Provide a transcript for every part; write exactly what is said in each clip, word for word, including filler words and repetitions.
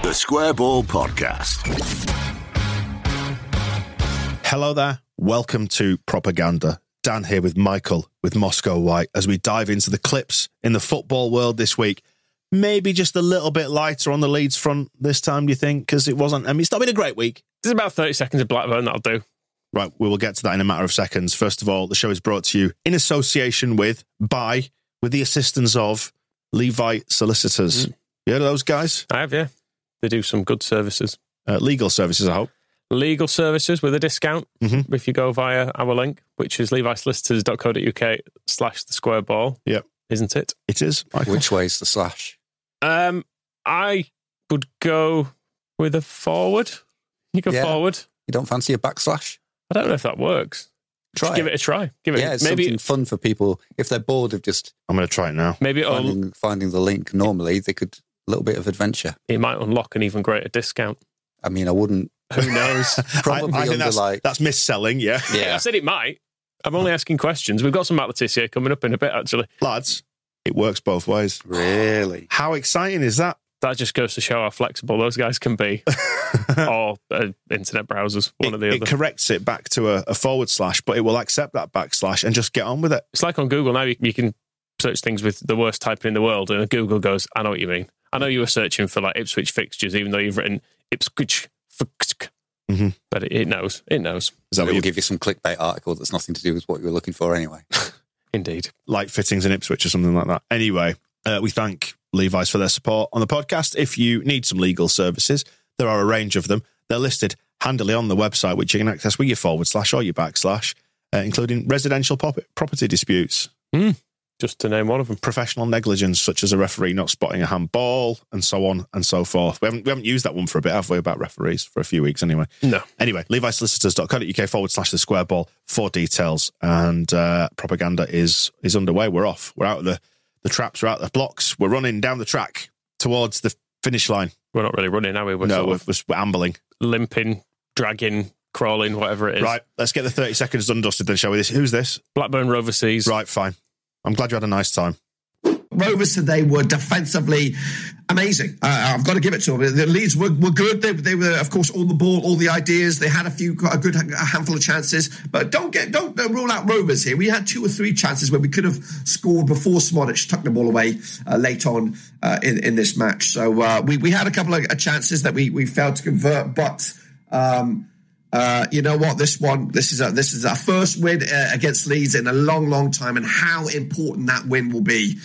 The Square Ball Podcast. Hello there. Welcome to Propaganda. Dan here with Michael, with Moscow White, as we dive into the clips in the football world this week. Maybe just a little bit lighter on the Leeds front this time, do you think? Because it wasn't, I mean, it's not been a great week. There's about thirty seconds of Blackburn, that'll do. Right, we will get to that in a matter of seconds. First of all, the show is brought to you in association with, by, with the assistance of Levi Solicitors. Mm. You heard of those guys? I have, yeah. They do some good services. Uh, legal services, I hope. Legal services with a discount mm-hmm. if you go via our link, which is levisolicitors.co.uk slash the square ball. Yep. Isn't it? It is. Michael. Which way's the slash? Um, I would go with a forward. You go yeah. forward. You don't fancy a backslash? I don't know if that works. Try Just give it a try. Give it. Yeah, it's maybe something fun for people. If they're bored of just I'm going to try it now. Maybe it'll, Um, finding, finding the link normally, they could a little bit of adventure. It might unlock an even greater discount. I mean, I wouldn't. Who knows? Probably I, I think under that's, like that's mis-selling, yeah. Yeah, I said it might. I'm only asking questions. We've got some Matt Letizia coming up in a bit, actually. Lads, it works both ways. Really? How exciting is that? That just goes to show how flexible those guys can be. Or uh, internet browsers, one it, or the it other. corrects it back to a, a forward slash, but it will accept that backslash and just get on with it. It's like on Google now, you, you can search things with the worst typing in the world, and Google goes, I know what you mean. I know you were searching for like Ipswich fixtures, even though you've written Ipswich fixtures. Mm-hmm. But it, it knows. It knows. Is that it what will you give you some clickbait article that's nothing to do with what you were looking for anyway. Indeed. Light fittings in Ipswich or something like that? Anyway, uh, we thank Levi's for their support on the podcast. If you need some legal services, there are a range of them. They're listed handily on the website, which you can access with your forward slash or your backslash, uh, including residential pop- property disputes. Mm. Just to name one of them. Professional negligence, such as a referee not spotting a handball, and so on and so forth. We haven't we haven't used that one for a bit, have we, about referees, for a few weeks anyway? No. Anyway, levisolicitors.co.uk forward slash the square ball for details. And uh, propaganda is is underway. We're off. We're out of the, the traps. We're out of the blocks. We're running down the track towards the finish line. We're not really running, are we? We're no, sort we're, of we're ambling. limping, dragging, crawling, whatever it is. Right, let's get the thirty seconds done dusted then, shall we? This, who's this? Blackburn Roverseas. Right, fine. I'm glad you had a nice time. Rovers today were defensively amazing. Uh, I've got to give it to them. The Leeds were, were good. They, they were, of course, on the ball, all the ideas. They had a few, a good a handful of chances. But don't get, don't rule out Rovers here. We had two or three chances where we could have scored before Smodic tucked the ball away uh, late on uh, in in this match. So uh, we we had a couple of chances that we we failed to convert, but. Um, Uh, you know what? This one, this is a, this is our first win uh, against Leeds in a long, long time, and how important that win will be.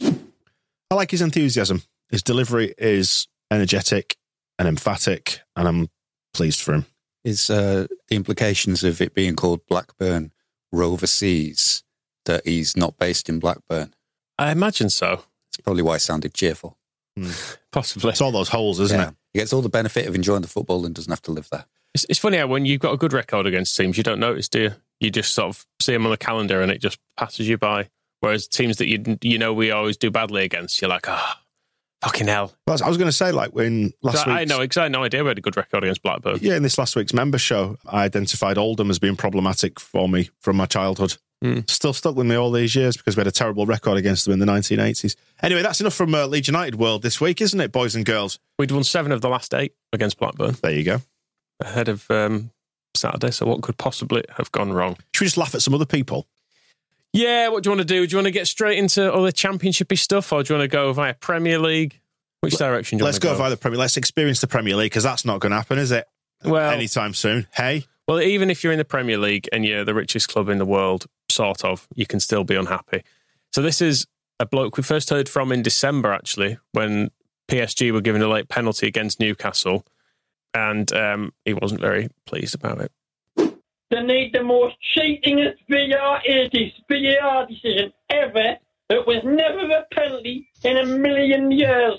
I like his enthusiasm. His delivery is energetic and emphatic, and I'm pleased for him. Is uh, the implications of it being called Blackburn Roverseas that he's not based in Blackburn? I imagine so. That's probably why it sounded cheerful. Mm. Possibly. It's all those holes, isn't yeah. it? He gets all the benefit of enjoying the football and doesn't have to live there. It's, it's funny how when you've got a good record against teams, you don't notice, do you? You just sort of see them on the calendar and it just passes you by. Whereas teams that you you know we always do badly against, you're like, oh, fucking hell. Well, I was going to say, like, when last week... I know, because I had no idea we had a good record against Blackburn. Yeah, in this last week's member show, I identified Oldham as being problematic for me from my childhood. Mm. Still stuck with me all these years because we had a terrible record against them in the nineteen eighties. Anyway, that's enough from uh, Leeds United world this week, isn't it, boys and girls? We'd won seven of the last eight against Blackburn. There you go. Ahead of um, Saturday, so what could possibly have gone wrong? Should we just laugh at some other people? Yeah, what do you want to do? Do you want to get straight into all the championship-y stuff, or do you want to go via Premier League? Which L- direction do you let's want to go? Let's go via the Premier League. Let's experience the Premier League, because that's not going to happen, is it? Well, anytime soon. Hey? Well, even if you're in the Premier League and you're the richest club in the world, sort of, you can still be unhappy. So this is a bloke we first heard from in December, actually, when P S G were given a late penalty against Newcastle, and um, he wasn't very pleased about it. They need the most cheatingest V R eighties V R decision ever. It was never a penalty in a million years.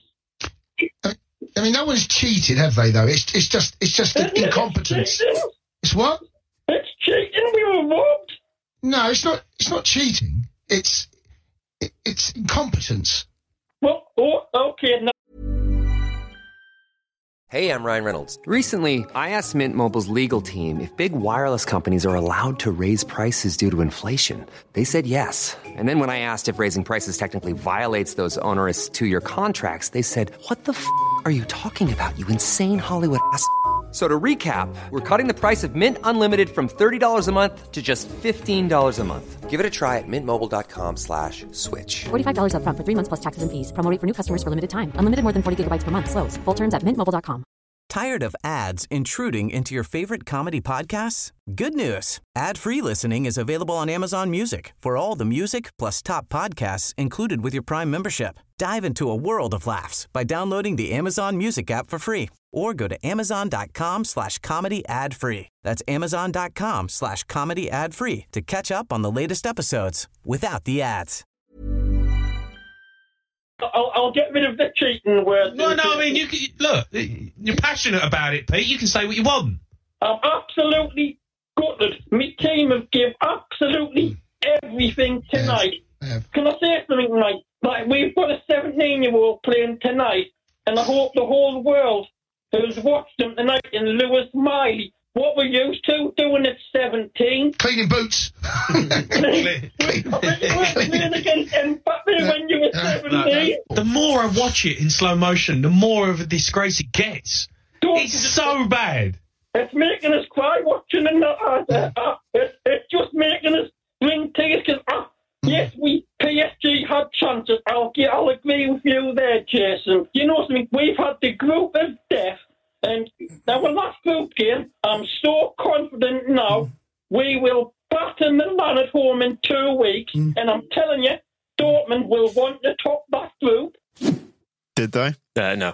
I mean, no one's cheated, have they? Though it's it's just it's just the incompetence. It's, it's what? It's cheating. We were robbed. No, it's not. It's not cheating. It's it, it's incompetence. Well, oh, okay. Now Hey, I'm Ryan Reynolds. Recently, I asked Mint Mobile's legal team if big wireless companies are allowed to raise prices due to inflation. They said yes. And then when I asked if raising prices technically violates those onerous two-year contracts, they said, what the f*** are you talking about, you insane Hollywood ass f- So to recap, we're cutting the price of Mint Unlimited from thirty dollars a month to just fifteen dollars a month. Give it a try at mintmobile.com slash switch. forty-five dollars up front for three months plus taxes and fees. Promo rate for new customers for limited time. Unlimited more than forty gigabytes per month. Slows full terms at mint mobile dot com. Tired of ads intruding into your favorite comedy podcasts? Good news. Ad-free listening is available on Amazon Music for all the music plus top podcasts included with your Prime membership. Dive into a world of laughs by downloading the Amazon Music app for free or go to amazon.com slash comedy ad free. That's amazon.com slash comedy ad free to catch up on the latest episodes without the ads. I'll, I'll get rid of the cheating word. No, no, I mean, you can, look, you're passionate about it, Pete. You can say what you want. I'm absolutely gutted. My team have given absolutely everything tonight. Yes, yeah. Can I say something tonight? Like, we've got a seventeen-year-old playing tonight, and I hope the whole world who's watched him tonight in Lewis Miley, what we're used to doing at seventeen. Cleaning boots. Playing against Mbappe when you were seventeen. The more I watch it in slow motion, the more of a disgrace it gets. Don't It's so bad. It's making us cry watching it. Uh, uh, uh, it's, it's just making us bring tears. Cause, uh, yes, we P S G had chances. I'll, I'll agree with you there, Jason. You know something? We've had the group of death. And our last group game, I'm so confident now we will batter Milan at home in two weeks. Mm. And I'm telling you, Dortmund will want to top that group. Did they? Uh, no.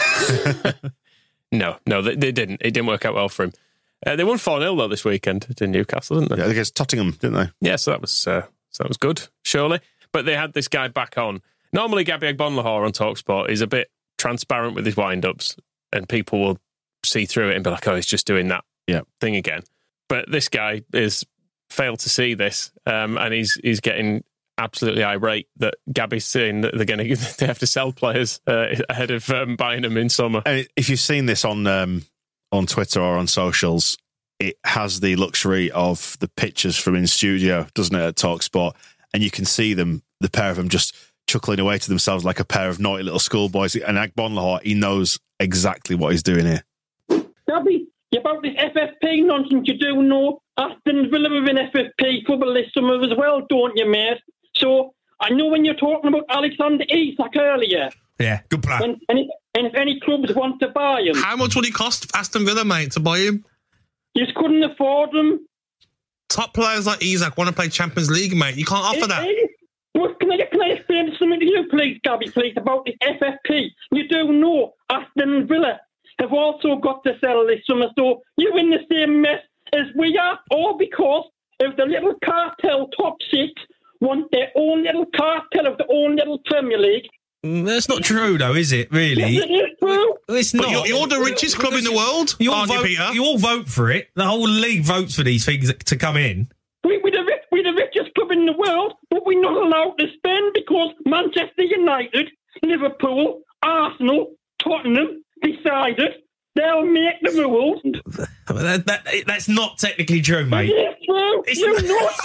no, no, they, they didn't. It didn't work out well for him. Uh, they won four nil, though, this weekend to Newcastle, didn't they? Yeah, against Tottenham, didn't they? Yeah, so that was uh, so that was good, surely. But they had this guy back on. Normally, Gabby Agbonlahor on TalkSport is a bit transparent with his wind-ups, and people will see through it and be like, oh, he's just doing that yeah. thing again. But this guy is failed to see this, um, and he's he's getting absolutely irate that Gabby's saying that they're going to they have to sell players uh, ahead of um, buying them in summer. And if you've seen this on um, on Twitter or on socials, it has the luxury of the pictures from in studio, doesn't it, at TalkSport? And you can see them, the pair of them, just chuckling away to themselves like a pair of naughty little schoolboys. And Agbonlahor, he knows exactly what he's doing here. Gabby, about this F F P nonsense, you do know Aston Villa with an F F P football this summer as well, don't you, mate? So I know when you're talking about Alexander Isak earlier. Yeah, good plan. And, and, if, and if any clubs want to buy him, how much would it cost Aston Villa, mate, to buy him? You just couldn't afford them. Top players like Isak want to play Champions League, mate. You can't offer it, that. It, but can I, can I explain something to you, please, Gabby, please, about this F F P? You do know Aston Villa have also got to sell this summer, so you're in the same mess as we are, all because of the little cartel top six want their own little cartel of their own little Premier League. Mm, that's not true, though, is it, really? Yes, it is true. It's but not. You're, you're the richest club in the world, you all aren't vote, you, Peter? You all vote for it. The whole league votes for these things to come in. We, we're, the rich, we're the richest club in the world, but we're not allowed to spend because Manchester United, Liverpool, Arsenal, Tottenham decided they'll make the rules. That, that, that's not technically true, mate. It's true. It's You're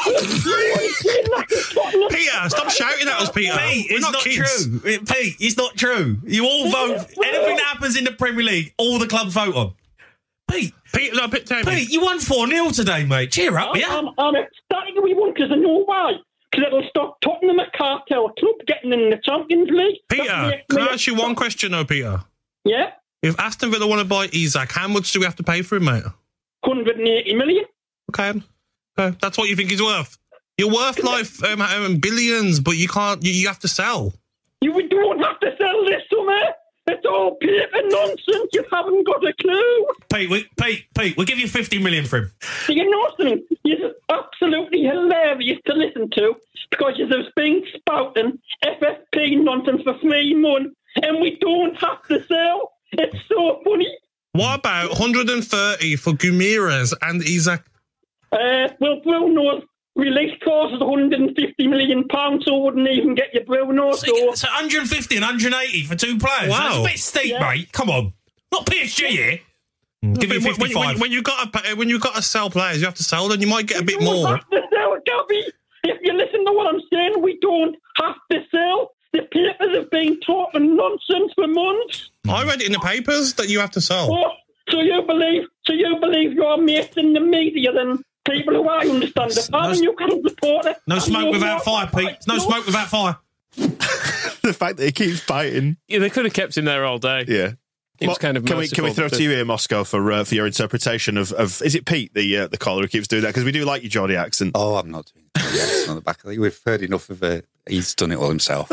not. not. Peter, stop shouting at us, Peter. Pete, We're it's not, not kids. true. It, Pete, it's not true. You all vote. Anything that happens in the Premier League, all the clubs vote on. Pete, Pete, no, Pete, Pete, you won four nil today, mate. Cheer up, I'm, yeah? I'm, I'm ecstatic we won because I know why. Because it'll stop Tottenham, a cartel club, getting in the Champions League. Peter, can I ask you one question, though, Peter? Yeah? If Aston Villa want to buy Isak, how much do we have to pay for him, mate? one hundred eighty million. Okay. Okay. That's what you think he's worth. You're worth like um, um, billions, but you can't. You, you have to sell. You don't have to sell this summer. It's all paper nonsense. You haven't got a clue. Pete, we, Pete, Pete, we'll give you fifty million for him. Do you know something? You're absolutely hilarious to listen to because you've been spouting F F P nonsense for three months and we don't have to sell. It's so funny. What about one hundred thirty for Gumires and Isak? Uh, well, Bruno's release clause is one hundred fifty million pounds, so wouldn't even get your Bruno. So, So, so one hundred fifty and one hundred eighty for two players. Wow. That's a bit steep, Yeah. mate. Come on. Not P S G here. Give you When, when, fifty-five. when, when you got to when you got to sell players, you have to sell them. You might get a bit You don't more. have to sell, Gabby. If you listen to what I'm saying, we don't have to sell. The papers have been talking nonsense for months. I read it in the papers that you have to sell. Oh, so you believe? So you believe your mates in the media than people who I understand the fan, and you can't support it? No And smoke you're without not- fire, Pete. No smoke without fire. The fact that he keeps biting. Yeah, they could have kept him there all day. Yeah. It was Mo- kind of can we can we merciful throw to- to you here, Moscow, for uh, for your interpretation of, of is it Pete the uh, the caller who keeps doing that, because we do like your Geordie accent. Oh, I'm not doing it. On the back of the, we've heard enough of it. He's done it all himself.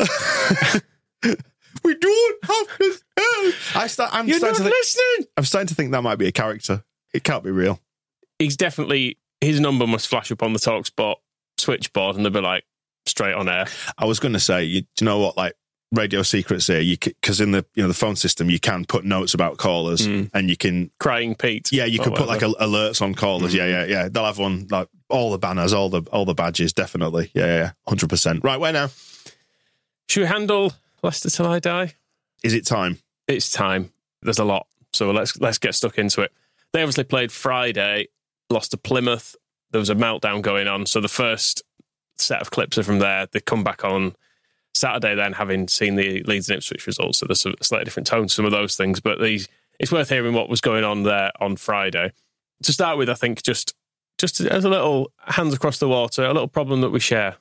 We don't have to. I start. I'm You're starting not to think, listening. I'm starting to think that might be a character. It can't be real. He's definitely, his number must flash up on the TalkSport switchboard and they'll be like, straight on air. I was going to say, you, do you know what, like radio secrets here, you because in the you know the phone system you can put notes about callers Mm. and you can Crying Pete. yeah you or can put like whatever. a, alerts on callers. Mm. Yeah, yeah, yeah. They'll have one like all the banners, all the all the badges, definitely. Yeah, yeah, yeah, hundred percent. Right, where now? Should we handle Leicester till I die? Is it time? It's time. There's a lot, so let's let's get stuck into it. They obviously played Friday, lost to Plymouth. There was a meltdown going on. So the first set of clips are from there. They come back on Saturday, then having seen the Leeds and Ipswich results. So there's a slightly different tone to some of those things. But these, it's worth hearing what was going on there on Friday. To start with, I think just just as a little hands across the water, a little problem that we share.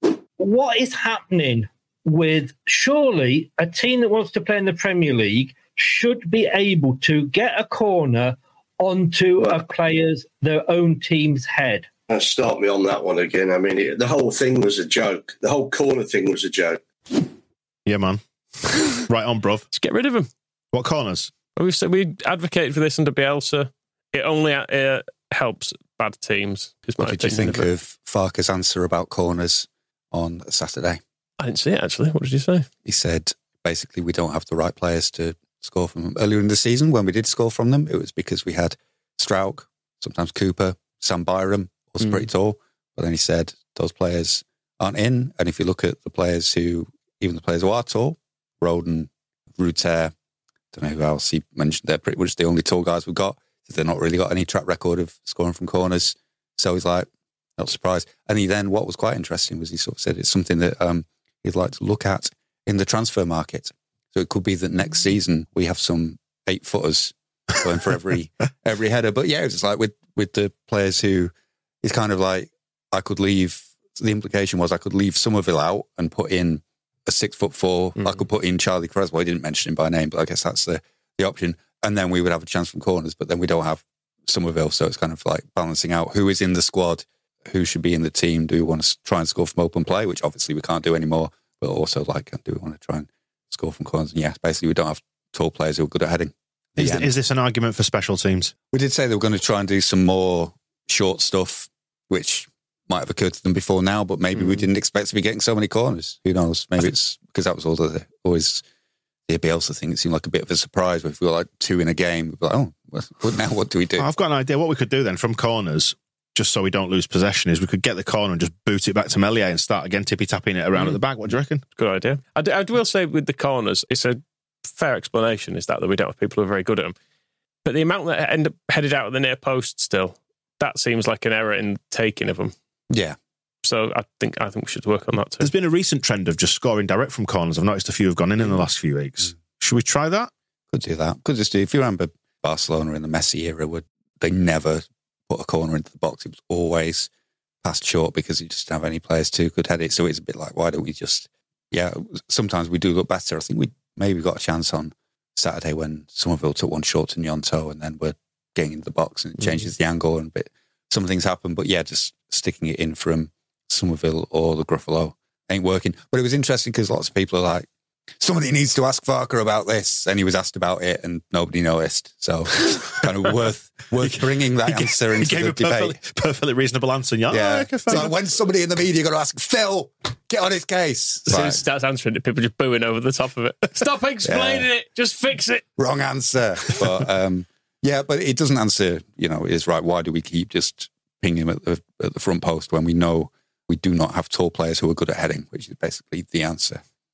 What is happening with surely a team that wants to play in the Premier League should be able to get a corner onto a player's, their own team's head? Don't start me on that one again. I mean, it, the whole thing was a joke. The whole corner thing was a joke. Yeah, man. Right on, bruv. Just get rid of them. What corners? Well, we've said we advocated for this under Bielsa. It only uh, helps bad teams. Is my What did you opinion think it. of Farke's answer about corners on Saturday? I didn't see it, actually. What did you say? He said, basically, we don't have the right players to score from them. Earlier in the season, when we did score from them, it was because we had Strauch, sometimes Cooper, Sam Byram, also Mm. pretty tall. But then he said, those players aren't in. And if you look at the players who, even the players who are tall, Roden, Ruter, don't know who else he mentioned, they're pretty much the only tall guys we've got. They've not really got any track record of scoring from corners. So he's like, not surprised. And he then, what was quite interesting was he sort of said it's something that um, he'd like to look at in the transfer market. So it could be that next season we have some eight footers going for every every header. But yeah, it's like with, with the players who, it's kind of like I could leave, the implication was I could leave Somerville out and put in a six foot four. Mm. I could put in Charlie Creswell. I didn't mention him by name, but I guess that's the, the option. And then we would have a chance from corners, but then we don't have Somerville. So it's kind of like balancing out who is in the squad, who should be in the team. Do we want to try and score from open play, which obviously we can't do anymore, but also like, do we want to try and score from corners? And yeah, basically we don't have tall players who are good at heading. The Is, end. is this an argument for special teams? We did say they were going to try and do some more short stuff, which might have occurred to them before now, but maybe we didn't expect to be getting so many corners. Who knows? Maybe it's because that was all the, always the Bielsa thing. It seemed like a bit of a surprise. If we were like two in a game, we'd be like, oh, well, now what do we do? I've got an idea. What we could do then from corners, just so we don't lose possession, is we could get the corner and just boot it back to Meslier and start again tippy-tapping it around Mm. at the back. What do you reckon? Good idea. I, d- I will say with the corners, it's a fair explanation, is that, that we don't have people who are very good at them. But the amount that end up headed out at the near post still, that seems like an error in taking of them. Yeah. So I think I think we should work on that too. There's been a recent trend of just scoring direct from corners. I've noticed a few have gone in in the last few weeks. Should we try that? Could do that. Could just do, if you remember Barcelona in the Messi era, would they never put a corner into the box. It was always passed short because you just didn't have any players who could head it. So it's a bit like, why don't we just, yeah, sometimes we do look better. I think we maybe got a chance on Saturday when Somerville took one short to Gnonto and then we're getting into the box and it changes mm-hmm. the angle and a bit, some things happen. But yeah, just sticking it in from Somerville or the Gruffalo ain't working. But it was interesting because lots of people are like, somebody needs to ask Farke about this, and he was asked about it, and nobody noticed. So, kind of worth worth bringing that he answer gave, into he the gave a perfectly, debate. perfectly reasonable answer. Yeah, yeah. Oh, okay, so when somebody in the media got to ask Phil, get on his case. As soon Right. as he starts answering it, people just booing over the top of it. Stop explaining Yeah. it. Just fix it. Wrong answer. But um, yeah, but it doesn't answer. You know, it is right. Why do we keep just pinging him at the at the front post when we know we do not have tall players who are good at heading, which is basically the answer.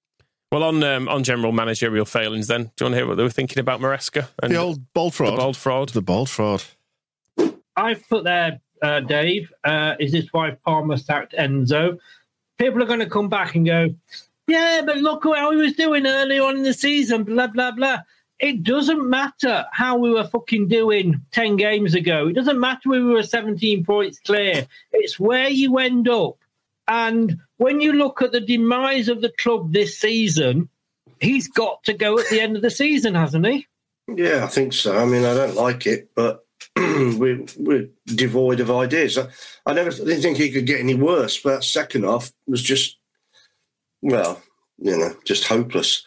Well, on um, on general managerial failings, then, do you want to hear what they were thinking about Maresca? And the old bold fraud. The bold fraud. The bold fraud. I've put there, uh, Dave, uh, is this why Palmer sacked Enzo? People are going to come back and go, yeah, but look how he was doing early on in the season, blah, blah, blah. It doesn't matter how we were fucking doing ten games ago. It doesn't matter we were seventeen points clear. It's where you end up. And when you look at the demise of the club this season, he's got to go at the end of the season, hasn't he? Yeah, I think so. I mean, I don't like it, but we're, we're devoid of ideas. I, I never I didn't think he could get any worse, but that second half was just, well, you know, just hopeless.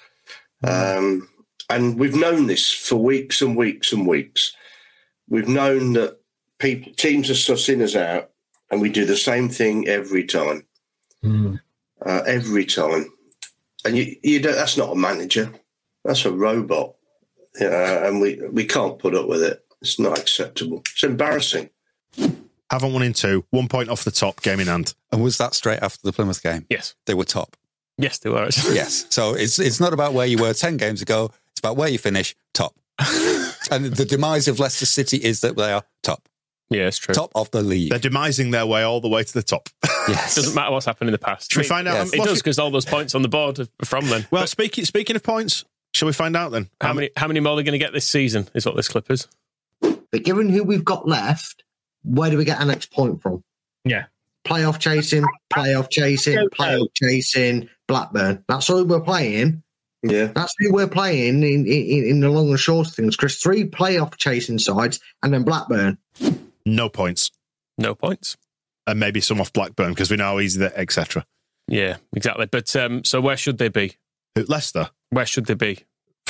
Um, and we've known this for weeks and weeks and weeks. We've known that people, teams are sussing us out, and we do the same thing every time. Mm. Uh, every time. And you, you don't, that's not a manager. That's a robot. Uh, and we, we can't put up with it. It's not acceptable. It's embarrassing. Haven't won in two. One point off the top, game in hand. And was that straight after the Plymouth game? Yes. They were top. Yes, they were. Yes. So it's it's not about where you were ten games ago. It's about where you finish, top. And the demise of Leicester City is that they are top. Yeah, it's true. Top of the league. They're demising their way all the way to the top. Yes. Doesn't matter what's happened in the past. Should we find out? Yes. It does, because all those points on the board are from then. Well, But speaking speaking of points, shall we find out then? how many how many more are they going to get this season is what this clip is. But given who we've got left, where do we get our next point from? Yeah. Playoff chasing, playoff chasing, playoff chasing, Blackburn. That's all we're playing. Yeah. That's who we're playing in, in, in the long and short of things, Chris. Three playoff chasing sides and then Blackburn. No points. No points. And maybe some off Blackburn because we know how easy that, et cetera. Yeah, exactly. But um, so where should they be? Who, Leicester? Where should they be?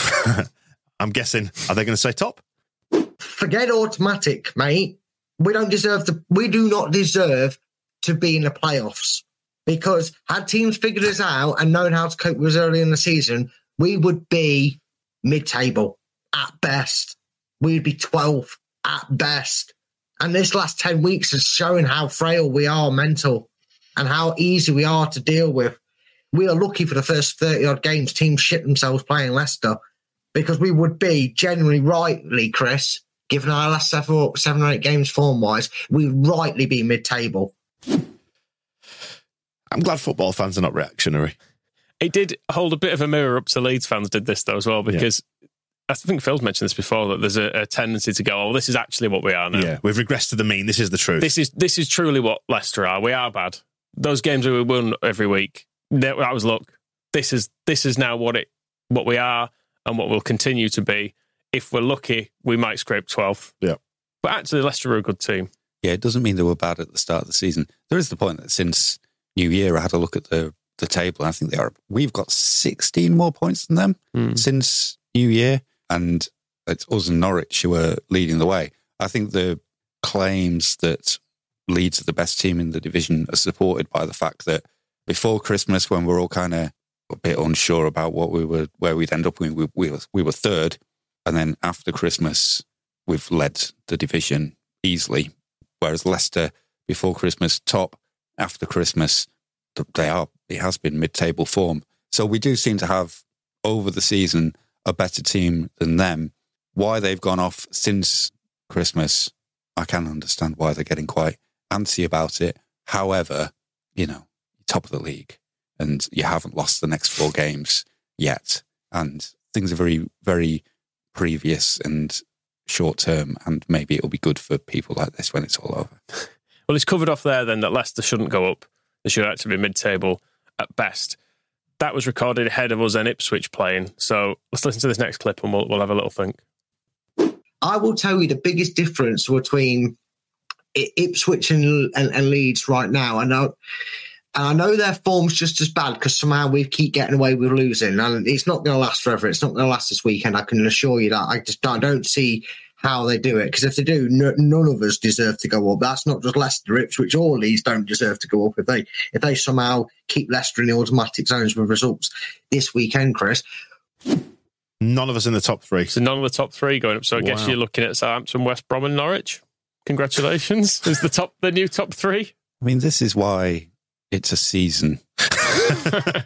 I'm guessing, are they going to say top? Forget automatic, mate. We don't deserve to, we do not deserve to be in the playoffs because had teams figured us out and known how to cope with us early in the season, we would be mid-table at best. We'd be twelve at best. And this last ten weeks is showing how frail we are mental and how easy we are to deal with. We are lucky for the first thirty-odd games teams shit themselves playing Leicester because we would be, genuinely rightly, Chris, given our last seven or, seven or eight games form-wise, we'd rightly be mid-table. I'm glad football fans are not reactionary. It did hold a bit of a mirror up to Leeds fans, did this, though, as well, because I think Phil's mentioned this before, that there's a, a tendency to go, oh, this is actually what we are now. Yeah, we've regressed to the mean. This is the truth. This is this is truly what Leicester are. We are bad. Those games that we won every week, that was luck. This is this is now what it what we are and what we'll continue to be. If we're lucky, we might scrape twelfth. Yeah. But actually, Leicester are a good team. Yeah, it doesn't mean they were bad at the start of the season. There is the point that since New Year, I had a look at the, the table, and I think they are. We've got sixteen more points than them mm. since New Year, and it's us and Norwich who are leading the way. I think the claims that Leeds are the best team in the division are supported by the fact that before Christmas, when we're all kind of a bit unsure about what we were, where we'd end up, we, we, we, were, we were third. And then after Christmas, we've led the division easily. Whereas Leicester, before Christmas, top. After Christmas, they are. It has been mid-table form. So we do seem to have, over the season, a better team than them. Why they've gone off since Christmas, I can understand why they're getting quite antsy about it. However, you know, top of the league and you haven't lost the next four games yet. And things are very, very previous and short term. And maybe it'll be good for people like this when it's all over. Well, it's covered off there then that Leicester shouldn't go up. They should actually be mid-table at best. That was recorded ahead of us and Ipswich playing. So let's listen to this next clip and we'll, we'll have a little think. I will tell you the biggest difference between Ipswich and, and, and Leeds right now. I know, and I know their form's just as bad because somehow we keep getting away with losing, and it's not going to last forever. It's not going to last this weekend. I can assure you that. I just I don't see how they do it, because if they do, n- none of us deserve to go up. That's not just Leicester, Ipswich or Leeds don't deserve to go up if they if they somehow keep Leicester in the automatic zones with results this weekend, Chris. None of us in the top three. So none of the top three going up. So I wow. guess you're looking at Southampton, West Brom and Norwich. Congratulations. Is the top the new top three? I mean, this is why it's a season.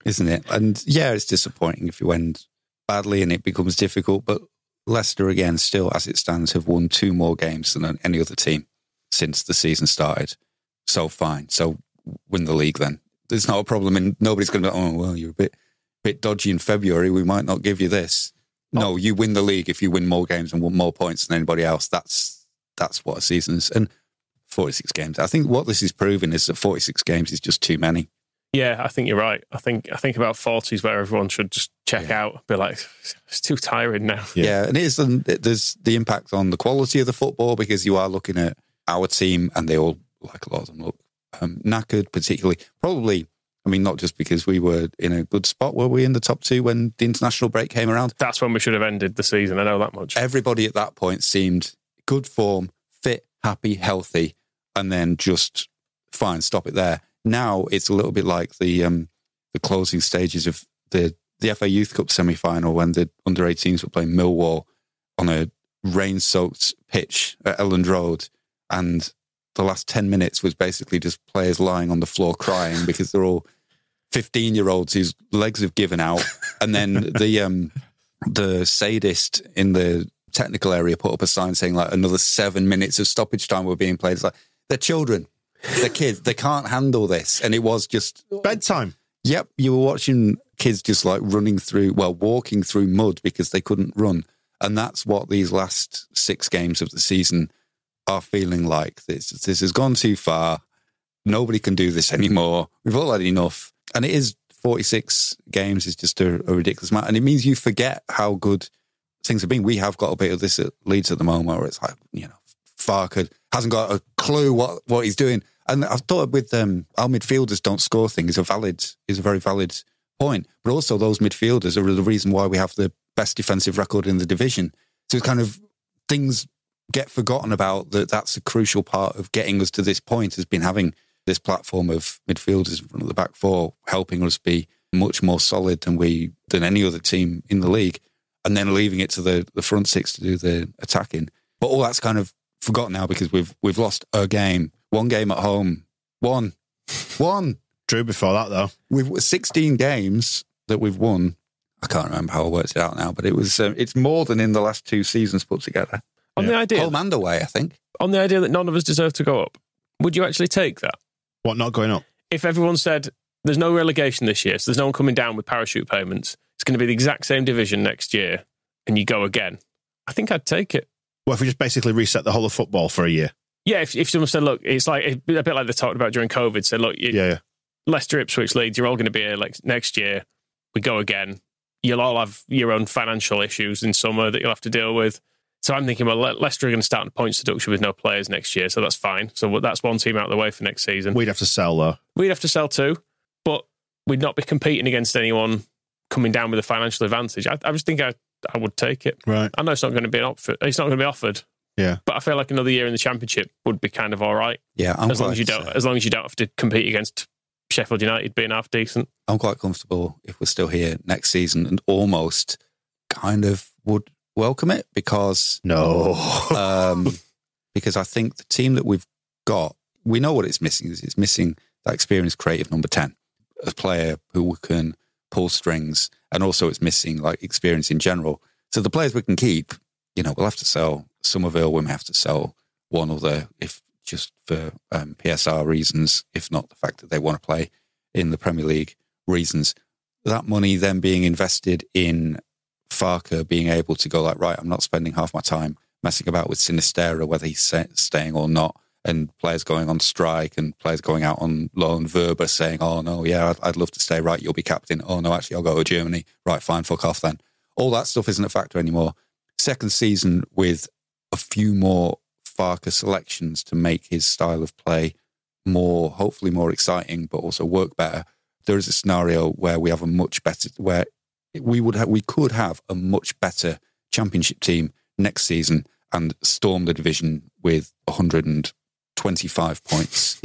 isn't it? And yeah, it's disappointing if you end badly and it becomes difficult. But Leicester, again, still as it stands, have won two more games than any other team since the season started. So fine. So win the league then. There's not a problem. And nobody's going to be, oh, well, you're a bit, bit dodgy in February. We might not give you this. No, oh. You win the league if you win more games and win more points than anybody else. That's that's what a season is. And forty-six games. I think what this is proving is that forty-six games is just too many. Yeah, I think you're right. I think I think about forty is where everyone should just check yeah. out. Be like, it's too tiring now. Yeah, yeah and it is. And there's the impact on the quality of the football because you are looking at our team and they all, like a lot of them, look um, knackered, particularly. Probably, I mean, not just because we were in a good spot. Were we in the top two when the international break came around? That's when we should have ended the season. I know that much. Everybody at that point seemed good form, fit, happy, healthy, and then just fine, stop it there. Now it's a little bit like the um, the closing stages of the, the F A Youth Cup semi-final when the under eighteens were playing Millwall on a rain-soaked pitch at Elland Road, and the last ten minutes was basically just players lying on the floor crying because they're all fifteen-year-olds whose legs have given out, and then the um, the sadist in the technical area put up a sign saying like another seven minutes of stoppage time were being played. It's like, they're children. The kids, they can't handle this. And it was just bedtime. Yep. You were watching kids just like running through, well, walking through mud because they couldn't run. And that's what these last six games of the season are feeling like. This, this has gone too far. Nobody can do this anymore. We've all had enough. And it is forty-six games is just a, a ridiculous amount. And it means you forget how good things have been. We have got a bit of this at Leeds at the moment where it's like, you know, Farke hasn't got a clue what, what he's doing. And I've thought with um, our midfielders don't score thing is a valid, is a very valid point. But also those midfielders are the reason why we have the best defensive record in the division. So it's kind of things get forgotten about that. That's a crucial part of getting us to this point, has been having this platform of midfielders in front of the back four, helping us be much more solid than we, than any other team in the league. And then leaving it to the, the front six to do the attacking. But all that's kind of forgotten now because we've we've lost a game, one game at home, one, one. Drew before that though. We've sixteen games that we've won. I can't remember how I worked it out now, but it was um, it's more than in the last two seasons put together. On yeah. the idea, home and away, I think. On the idea that none of us deserve to go up, would you actually take that? What, not going up? If everyone said there's no relegation this year, so there's no one coming down with parachute payments, it's going to be the exact same division next year, and you go again, I think I'd take it. Well, if we just basically reset the whole of football for a year. Yeah, if, if someone said, look, it's like a bit like they talked about during COVID, said, look, you, yeah, yeah. Leicester, Ipswich, Leeds, you're all going to be here like next year. We go again. You'll all have your own financial issues in summer that you'll have to deal with. So I'm thinking, well, Le- Leicester are going to start in points deduction with no players next year, so that's fine. So that's one team out of the way for next season. We'd have to sell, though. We'd have to sell too, but we'd not be competing against anyone coming down with a financial advantage. I, I just think I, I would take it. Right. I know it's not going to be an offer. It's not going to be offered. Yeah. But I feel like another year in the Championship would be kind of all right. Yeah, I'm as long as you don't, as long as you don't have to compete against Sheffield United being half decent. I'm quite comfortable if we're still here next season, and almost kind of would welcome it because no, um, because I think the team that we've got, we know what it's missing. It's missing that experienced creative number ten, a player who can pull strings, and also it's missing like experience in general. So the players we can keep, you know, we'll have to sell Somerville. We may have to sell one other if just for um, P S R reasons, if not the fact that they want to play in the Premier League reasons. That money then being invested in Farke being able to go like, right, I'm not spending half my time messing about with Sinistera, whether he's staying or not, and players going on strike and players going out on loan, Verba saying, oh no, yeah, I'd, I'd love to stay, right, you'll be captain. Oh no, actually I'll go to Germany. Right, fine, fuck off then. All that stuff isn't a factor anymore. Second season with a few more Farke selections to make his style of play more, hopefully more exciting, but also work better. There is a scenario where we have a much better, where we would have, we could have a much better Championship team next season and storm the division with one hundred twenty-five points.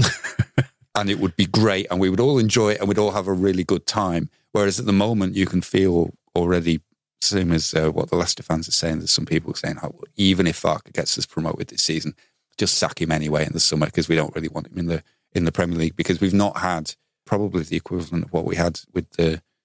And it would be great, and we would all enjoy it, and we'd all have a really good time. Whereas at the moment, you can feel already, same as uh, what the Leicester fans are saying, there's some people saying, oh, even if Farke gets us promoted this season, just sack him anyway in the summer because we don't really want him in the in the Premier League, because we've not had probably the equivalent of what we had with the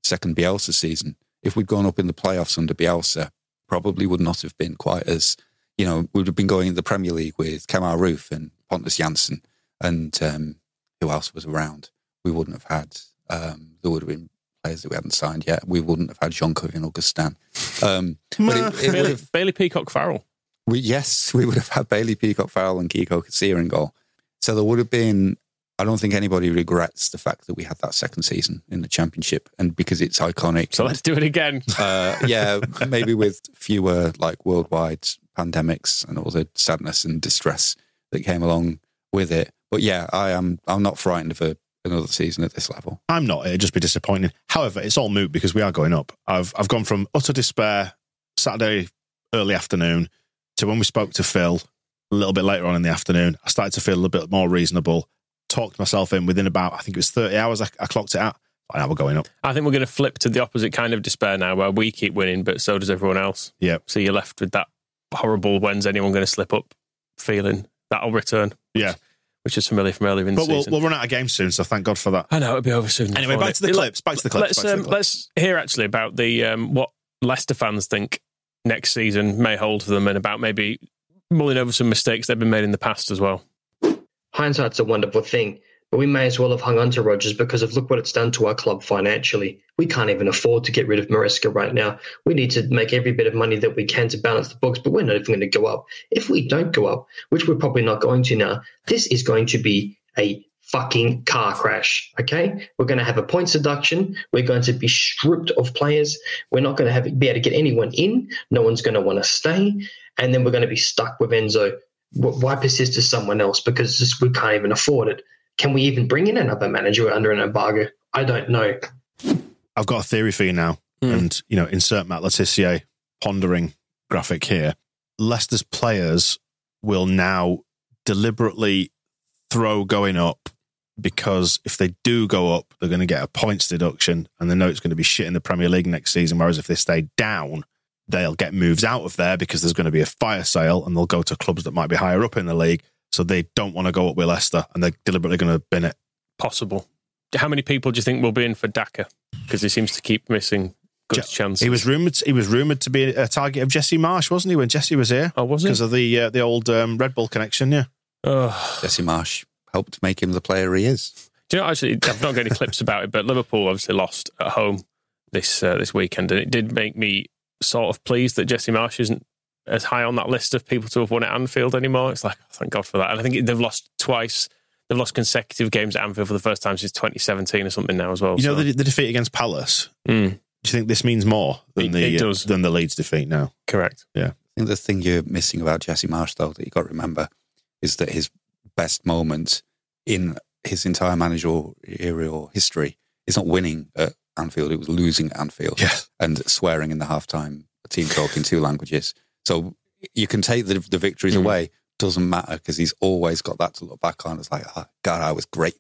second Bielsa season. If we'd gone up in the playoffs under Bielsa, probably would not have been quite as, you know, we would have been going in the Premier League with Kemar Roof and Pontus Jansson and um, who else was around. We wouldn't have had, um, there would have been players that we hadn't signed yet. We wouldn't have had Jean-Claude Augustin. Um, but it, it Bailey, have, Bailey Peacock-Farrell. We, yes, we would have had Bailey Peacock-Farrell and Kiko Casilla in goal. So there would have been, I don't think anybody regrets the fact that we had that second season in the Championship, and because it's iconic. So let's do it again. Uh, yeah, maybe with fewer like worldwide pandemics and all the sadness and distress that came along with it. But yeah, I am. I'm not frightened of a, another season at this level. I'm not. It'd just be disappointing. However, it's all moot because we are going up. I've I've gone from utter despair Saturday early afternoon to when we spoke to Phil a little bit later on in the afternoon. I started to feel a little bit more reasonable. Talked myself in within about, I think it was thirty hours I, I clocked it at. Now we're going up. I think we're going to flip to the opposite kind of despair now, where we keep winning, but so does everyone else. Yeah. So you're left with that horrible, when's anyone going to slip up feeling. That'll return. Yeah. Which is familiar from earlier in the but we'll, season. we'll run out of games soon, so thank God for that. I know, it'll be over soon. Anyway, back to the clips. Back to the clips. Let's, back to the um, clips. let's hear actually about the um, what Leicester fans think next season may hold for them, and about maybe mulling over some mistakes that have been made in the past as well. Hindsight's a wonderful thing, but we may as well have hung on to Rodgers because of look what it's done to our club financially. We can't even afford to get rid of Maresca right now. We need to make every bit of money that we can to balance the books, but we're not even going to go up. If we don't go up, which we're probably not going to now, this is going to be a fucking car crash, okay? We're going to have a points deduction. We're going to be stripped of players. We're not going to have be able to get anyone in. No one's going to want to stay. And then we're going to be stuck with Enzo. Why persist to someone else? Because just, we can't even afford it. Can we even bring in another manager under an embargo? I don't know. I've got a theory for you now. Mm. And, you know, insert Matt Letitia pondering graphic here. Leicester's players will now deliberately throw going up because if they do go up, they're going to get a points deduction and they know it's going to be shit in the Premier League next season. Whereas if they stay down, they'll get moves out of there because there's going to be a fire sale and they'll go to clubs that might be higher up in the league. So they don't want to go up with Leicester and they're deliberately going to bin it. Possible. How many people do you think will be in for Daka? Because he seems to keep missing good Je- chances. He was rumoured He was rumoured to be a target of Jesse Marsh, wasn't he, when Jesse was here? Oh, was he? Because of the, uh, the old um, Red Bull connection, yeah. Oh. Jesse Marsh helped make him the player he is. Do you know, actually, I've not got any clips about it, but Liverpool obviously lost at home this uh, this weekend, and it did make me sort of pleased that Jesse Marsh isn't as high on that list of people to have won at Anfield anymore. It's like, thank God for that. And I think they've lost twice. They've lost consecutive games at Anfield for the first time since twenty seventeen or something now as well. You so. know, the, the defeat against Palace, mm. do you think this means more than, it, the, it does. Uh, than the Leeds defeat now? Correct. Yeah. I think the thing you're missing about Jesse Marsh, though, that you've got to remember is that his best moment in his entire managerial history is not winning at Anfield, it was losing at Anfield yeah. and swearing in the halftime, a team talking two languages. So you can take the, the victories mm. away, doesn't matter because he's always got that to look back on. It's like, oh, God, I was great.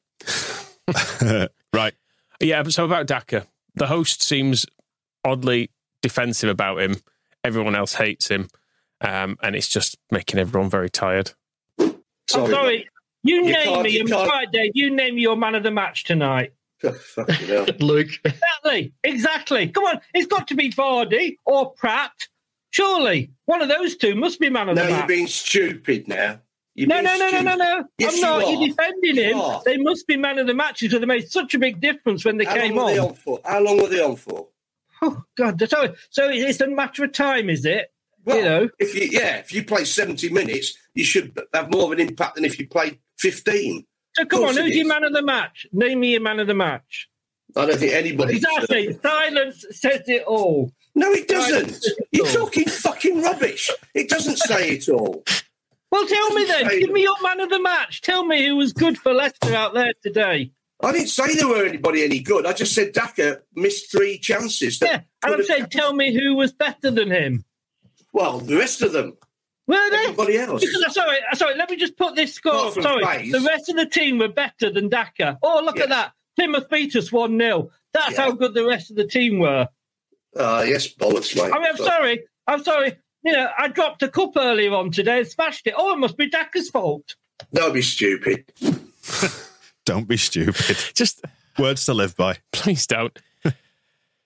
Right. Yeah, so about Daka, the host seems oddly defensive about him. Everyone else hates him. Um, and it's just making everyone very tired. Sorry, I'm sorry. You, you name me. I'm can't... right, Dave. You name me your man of the match tonight. Luke. Exactly. Exactly. Come on. It's got to be Vardy or Pratt. Surely. One of those two must be man of no, the match. No, you're being stupid now. You're no, no, no, no, no, no. Yes, I'm not. you You're defending him. You they must be man of the matches because they made such a big difference when they How came long on. They on for? How long were they on for? Oh, God. So, so it's a matter of time, is it? Well, you know, if you yeah, if you play seventy minutes, you should have more of an impact than if you played fifteen. So come on, who's your man of the match? Name me your man of the match. I don't think anybody. Exactly. Silence says it all. No, it doesn't. It You're all. talking fucking rubbish. It doesn't say it all. Well, tell me then. Say Give me your man of the match. Tell me who was good for Leicester out there today. I didn't say there were anybody any good. I just said Daka missed three chances. Yeah, and I'm saying tell me who was better than him. Well, the rest of them. Were they? Everybody else. Because, sorry, sorry, let me just put this score. Sorry, plays. the rest of the team were better than Daka. Oh, look yeah. at that. Plymouth beat us one nil. That's yeah. how good the rest of the team were. Uh, yes, bollocks, mate. I mean, I'm so. sorry. I'm sorry. You know, I dropped a cup earlier on today and smashed it. Oh, it must be Daka's fault. Don't be stupid. Don't be stupid. Just words to live by. Please don't.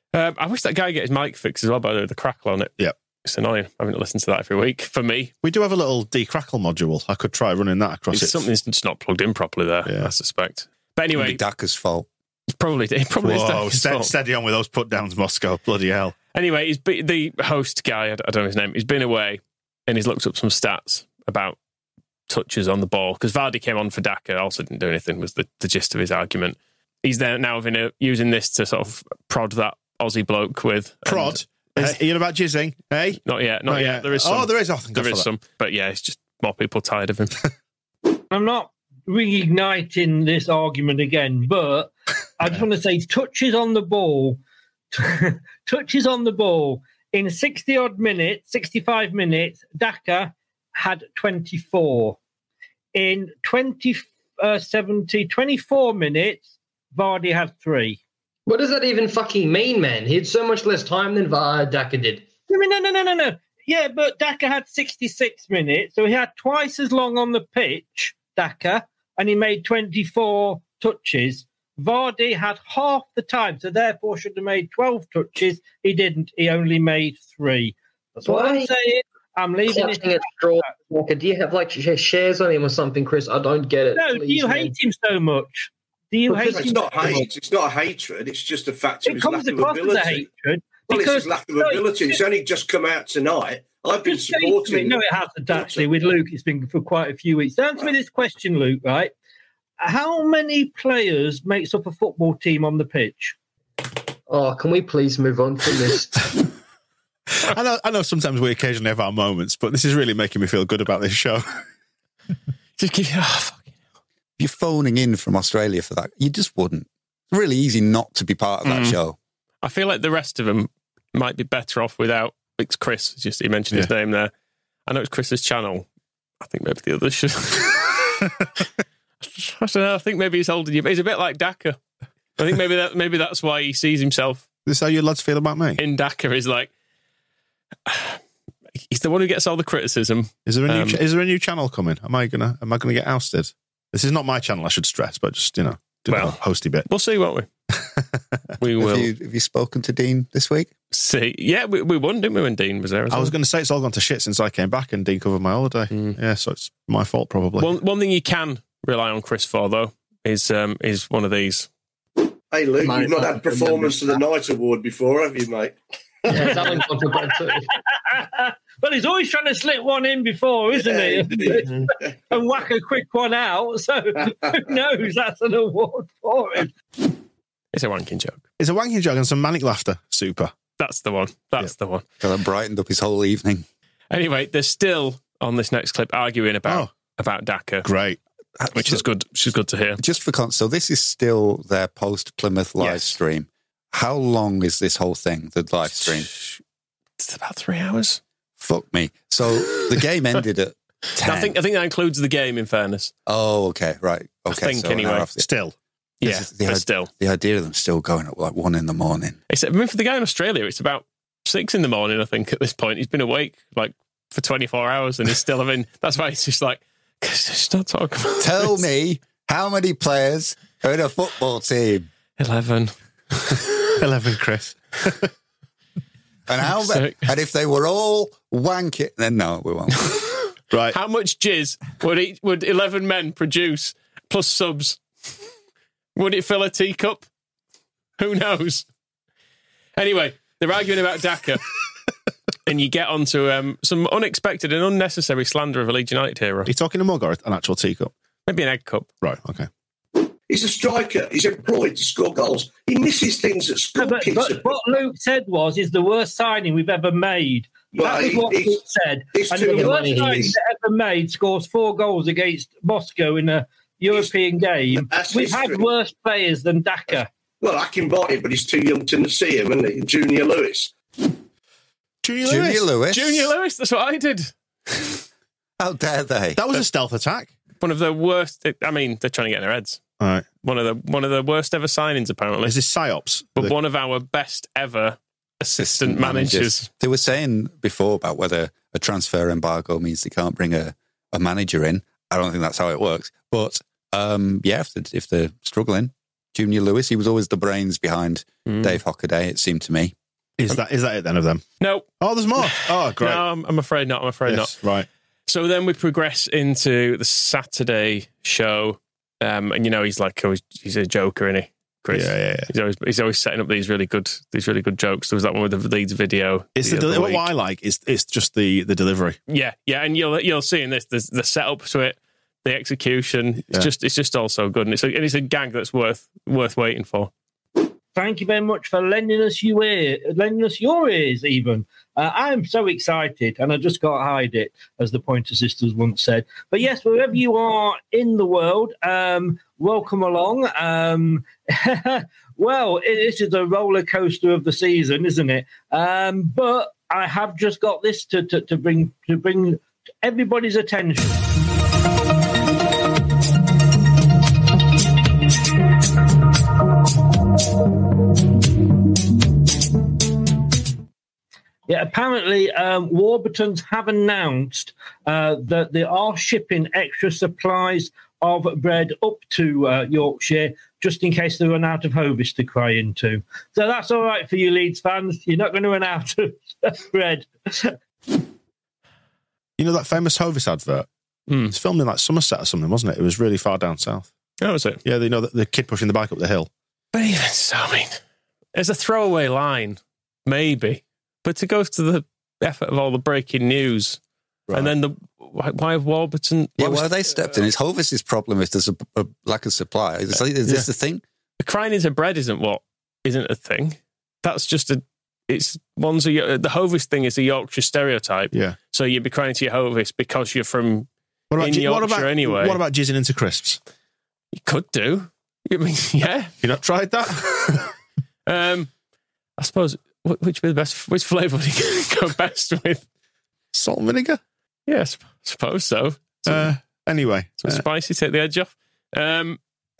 Um, I wish that guy get his mic fixed as well, by the way, the crackle on it. Yep. It's annoying having to listen to that every week for me. We do have a little decrackle module. I could try running that across It's it. something's just not plugged in properly there, Yeah. I suspect. But anyway, It'd be Daka's fault. it's probably, it probably is Whoa, Daka's ste- fault. steady on with those put downs, Moscow. Bloody hell. Anyway, he's be, the host guy, I don't know his name, he's been away and he's looked up some stats about touches on the ball because Vardy came on for Daka, also didn't do anything, was the, the gist of his argument. He's there now having a, using this to sort of prod that Aussie bloke with. Prod? Is, Are you about jizzing? Hey? Not yet, not, Not yet. yet. There is some. Oh, there is. Oh, thank God there for is that. some. But yeah, it's just more people tired of him. I'm not reigniting this argument again, but I just want to say touches on the ball, touches on the ball in sixty odd minutes, sixty-five minutes, Daka had twenty-four. In twenty, uh, seventy, twenty-four minutes, Vardy had three. What does that even fucking mean, man? He had so much less time than Va- Daka did. I mean, no, no, no, no, no. Yeah, but Daka had sixty-six minutes, so he had twice as long on the pitch, Daka, and he made twenty-four touches. Vardy had half the time, so therefore should have made twelve touches. He didn't. He only made three. That's what Why? I'm saying. I'm leaving it. Clutching at straw. Like, do you have like sh- shares on him or something, Chris? I don't get it. No, do Please, you man. hate him so much? Do you Because hate It's him not so much? hate. It's not a hatred. It's just a fact of It his comes lack of across as ability. a hatred. Well, it's because- his lack of no, ability. It's only just come out tonight. I've been Just say to me- supporting. No, it hasn't actually. With Luke, it's been for quite a few weeks. Answer me this question, Luke, right? How many players makes up a football team on the pitch? Oh, can we please move on from this? I know, I know sometimes we occasionally have our moments, but this is really making me feel good about this show. Just give you, oh, fuck. You're phoning in from Australia for that. You just wouldn't. It's really easy not to be part of that Mm. show. I feel like the rest of them might be better off without. It's Chris. Just he mentioned his Yeah. name there. I know it's Chris's channel. I think maybe the others should. I don't know. I think maybe he's holding you. He's a bit like Daka. I think maybe that maybe that's why he sees himself. This is how you lads feel about me? In Daka, is like he's the one who gets all the criticism. Is there a new Um, ch- is there a new channel coming? Am I gonna am I gonna get ousted? This is not my channel, I should stress, but just you know, do Well, the hosty bit. We'll see, won't we? We will Have you, have you spoken to Dean this week? see. Yeah, we, we won, didn't we, when Dean was there? As I well? was going to say it's all gone to shit since I came back and Dean covered my holiday. Yeah, so it's my fault probably. One one thing you can rely on Chris for though is um, is one of these. Hey, Luke, Mate, you've not I had Performance of the Night award before, have you, mate? Yeah, that one's gone for Brad too. Well, he's always trying to slip one in before, isn't Yeah, he? And whack a quick one out. So who knows? That's an award for him. It's a wanking joke. It's a wanking joke and some manic laughter. Super. That's the one. That's the one. So that brightened up his whole evening. Anyway, they're still on this next clip arguing about Oh. about Daka, Great. which is good. Which is good to hear. Just for con- so this is still their post Plymouth live Yes. stream. How long is this whole thing? The live stream? It's about three hours. Fuck me. So the game ended at ten. I think I think that includes the game. In fairness, Oh, okay, right. I Okay, think so an anyway. hour after- Still. yeah, This is the but idea- still, The idea of them still going at like one in the morning. it's, I mean, for the guy in Australia, it's about six in the morning. I think at this point he's been awake like for twenty four hours, and he's still having. That's why he's just like, just not talking. About Tell this." me how many players are in a football team, eleven. eleven, Chris. and how ma- Sick. and if they were all wanking, then no, we won't. Right. How much jizz would each, would eleven men produce plus subs? Would it fill a teacup? Who knows? Anyway, they're arguing about Daka, and you get onto um, some unexpected and unnecessary slander of a Leeds United hero. Are you talking a mug or an actual teacup? Maybe an egg cup. Right, okay. He's a striker. He's employed to score goals. He misses things at No, school. but, kids but are- what Luke said was, is the worst signing we've ever made. Well, that was he- what he's- Luke said. he's And too the young worst money, signing he's- ever made scores four goals against Moscow in a European game. That's We've history. had worse players than Daka. Well, I can buy it, but he's too young to see him, isn't he? Junior Lewis. Junior, Junior Lewis. Junior Lewis, that's what I did. How dare they? That was a stealth attack. One of the worst. I mean, they're trying to get in their heads. All right. One of the one of the worst ever signings, apparently. Is this PsyOps? But The- one of our best ever assistant managers. They were saying before about whether a transfer embargo means they can't bring a, a manager in. I don't think that's how it works. But um, yeah, if they're, if they're struggling, Junior Lewis. He was always the brains behind Mm. Dave Hockaday, it seemed to me. Is that is that it then of them? No. Oh, there's more. Oh, great. No, I'm, I'm afraid not. I'm afraid Yes, not. right. So then we progress into the Saturday show. Um, and, you know, he's like, always, he's a joker, isn't he, Chris? Yeah, yeah, yeah. He's always, he's always setting up these really good these really good jokes. There was that one with the Leeds video. It's the, the other deli- what week. I like is it's just the the delivery. Yeah, yeah, and you'll you'll see in this the, the setup to it, the execution. It's Yeah. just it's just all so good, and it's a, and it's a gag that's worth worth waiting for. Thank you very much for lending us your ear, lending us your ears. Even uh, I am so excited, and I just can't hide it, as the Pointer Sisters once said. But yes, wherever you are in the world, um, welcome along. Um, well, it, this is a roller coaster of the season, isn't it? Um, but I have just got this to, to, to bring to bring everybody's attention. Yeah, apparently um, Warburtons have announced uh, that they are shipping extra supplies of bread up to uh, Yorkshire just in case they run out of Hovis to cry into. So that's all right for you Leeds fans. You're not going to run out of bread. You know that famous Hovis advert? Mm. It's filmed in like Somerset or something, wasn't it? It was really far down south. Oh, was it? Yeah, you know the, the kid pushing the bike up the hill. But even so, I mean, it's a throwaway line, maybe. But to go to the effort of all the breaking news, Right. and then the why, why have Warburton? Yeah, why was- well, they stepped in. It's Hovis' problem if there's a, a lack of supply. Is, is this Yeah. the thing? The crying into bread isn't what isn't a thing. That's just a. It's one's a the Hovis thing is a Yorkshire stereotype. Yeah. So you'd be crying to your Hovis because you're from What about, in ji- Yorkshire what about anyway. What about jizzing into crisps? You could do. I mean, yeah. You not tried that? Um, I suppose wh- which would be the best? Which flavour would you go best with? Salt and vinegar? Yes, I suppose so. Uh, anyway, Some uh, spicy, take the edge off. Um,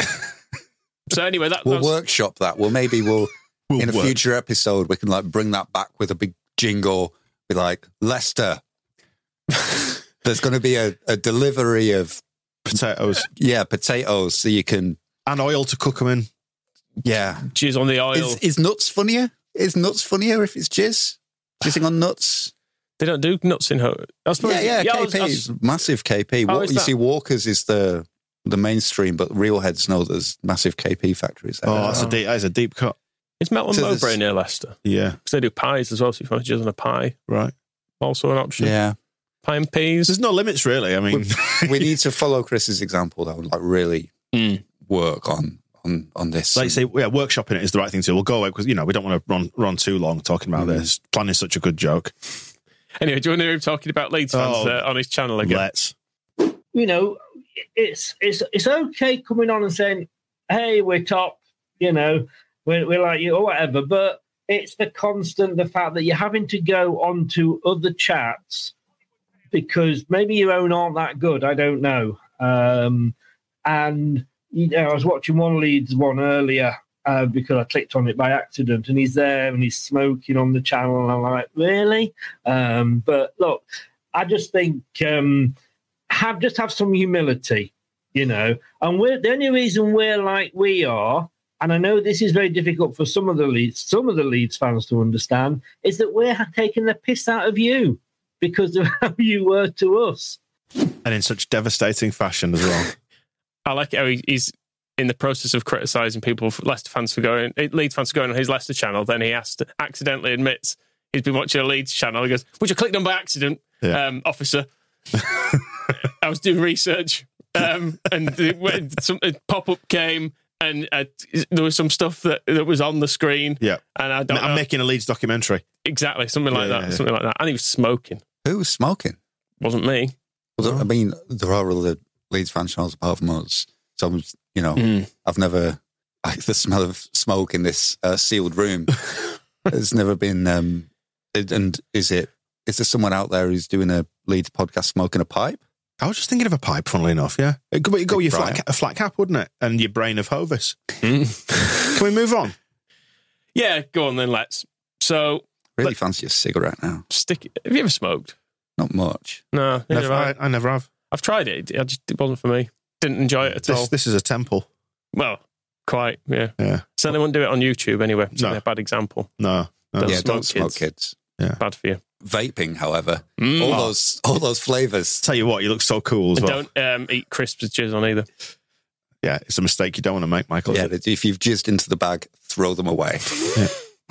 so anyway, that, We'll that's workshop that. Well, maybe we'll, We'll in a work. future episode, we can like bring that back with a big jingle with like, Leicester. There's going to be a, a delivery of, potatoes yeah, potatoes so you can, and oil to cook them in. yeah. jizz on the oil. Is, is nuts funnier? Is nuts funnier if it's jizz? Jizzing on nuts? They don't do nuts in Ho. I suppose. Yeah, yeah, I was- K P I is was- massive K P. Oh, Wa- is you that- see, Walker's is the the mainstream, but real heads know there's massive K P factories there. Oh, that's a deep. That is a deep cut. Is Melton So Mowbray there's- near Leicester? Yeah, Because they do pies as well. So if you want to jizz on a pie, right. also an option. Yeah. Pie and peas. There's no limits, really. I mean, We need to follow Chris's example, though, and like really Mm. work on on on this. like you say, yeah, workshopping it is the right thing to do. We'll go away because you know we don't want to run run too long talking about Mm. this. Planning such a good joke. Anyway, do you want to hear him talking about Leeds fans Oh, uh, on his channel again? Let's. You know, it's it's it's okay coming on and saying, "Hey, we're top," you know, we're we're like you or whatever. But it's the constant, the fact that you're having to go on to other chats because maybe your own aren't that good. I don't know. Um, and you know, I was watching one Leeds one earlier uh, because I clicked on it by accident, and he's there and he's smoking on the channel, and I'm like, really? Um, but look, I just think. Um, have just have some humility, you know. And we're the only reason we're like we are, and I know this is very difficult for some of the Leeds, some of the Leeds fans to understand, is that we're taking the piss out of you because of how you were to us. And in such devastating fashion as well. I like how he, he's in the process of criticising people, Leicester fans for going, Leeds fans for going on his Leicester channel. Then he has to accidentally admits he's been watching a Leeds channel. He goes, "Which I clicked on by accident, Yeah. um, officer." I was doing research, um, and the, when some a pop-up came, and uh, there was some stuff that, that was on the screen. Yeah, and I don't I'm know. making a Leeds documentary. Exactly, something like Yeah, that, yeah, yeah. something like that. And he was smoking. Who was smoking? Wasn't me. Well, there- I mean, there are other Leeds fan channels apart from us. So, I'm, you know, Mm. I've never, like the smell of smoke in this uh, sealed room has never been, um, it- and is it, is there someone out there who's doing a Leeds podcast smoking a pipe? I was just thinking of a pipe, funnily enough, yeah. It could be go your Brian. flat, ca- a flat cap, wouldn't it? And your brain of Hovis. Can we move on? Yeah, go on then, let's. So, Really fancy a cigarette now. stick. Have you ever smoked? Not much. No, neither Never, have I. I, I never have. I've tried it. It just it wasn't for me. Didn't enjoy it at all. This, this is a temple. Well, Quite, yeah. Yeah. Certainly wouldn't do it on YouTube anyway. It's No. a bad example. No. no. Don't yeah, smoke don't smoke kids. kids. Yeah. Bad for you. Vaping, however, Mm. all Oh. those all those flavors. Tell you what, you look so cool as And well. don't um, eat crisps with jizz on either. Yeah, it's a mistake you don't want to make, Michael. Yeah, if you've jizzed into the bag, throw them away. Yeah.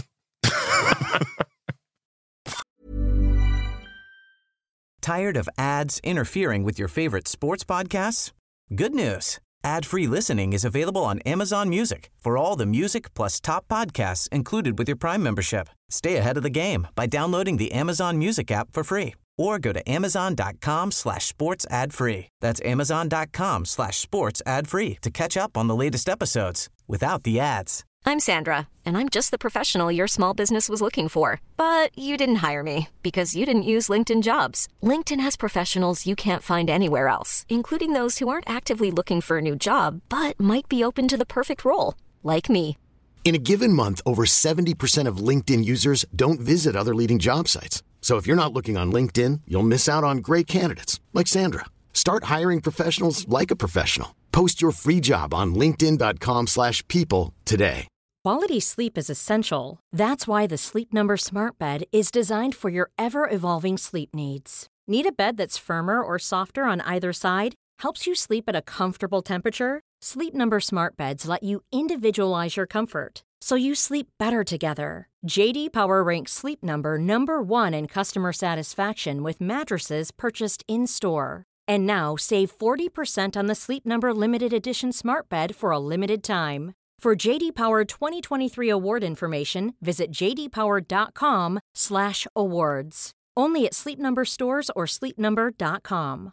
Tired of ads interfering with your favorite sports podcasts? Good news. Ad-free listening is available on Amazon Music for all the music plus top podcasts included with your Prime membership. Stay ahead of the game by downloading the Amazon Music app for free or go to amazon.com slash sports ad free. That's amazon.com slash sports ad free to catch up on the latest episodes without the ads. I'm Sandra, and I'm just the professional your small business was looking for. But you didn't hire me because you didn't use LinkedIn Jobs. LinkedIn has professionals you can't find anywhere else, including those who aren't actively looking for a new job, but might be open to the perfect role, like me. In a given month, over seventy percent of LinkedIn users don't visit other leading job sites. So if you're not looking on LinkedIn, you'll miss out on great candidates like Sandra. Start hiring professionals like a professional. Post your free job on linkedin.com slash people today. Quality sleep is essential. That's why the Sleep Number Smart Bed is designed for your ever-evolving sleep needs. Need a bed that's firmer or softer on either side? Helps you sleep at a comfortable temperature? Sleep Number Smart Beds let you individualize your comfort, so you sleep better together. J D Power ranks Sleep Number number one in customer satisfaction with mattresses purchased in-store. And now save forty percent on the Sleep Number Limited Edition Smart Bed for a limited time. For J D Power twenty twenty-three award information, visit jdpower.com slash awards. Only at Sleep Number stores or sleep number dot com.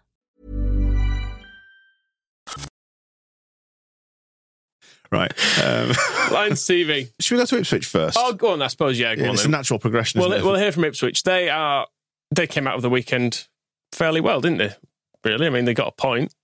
Right. Um, Lions T V. Should we go to Ipswich first? Oh, go on, I suppose, yeah. Go yeah, on, it's then. a natural progression, Well, isn't it? we'll hear from Ipswich. They are. They came out of the weekend fairly well, didn't they? Really? I mean, they got a point.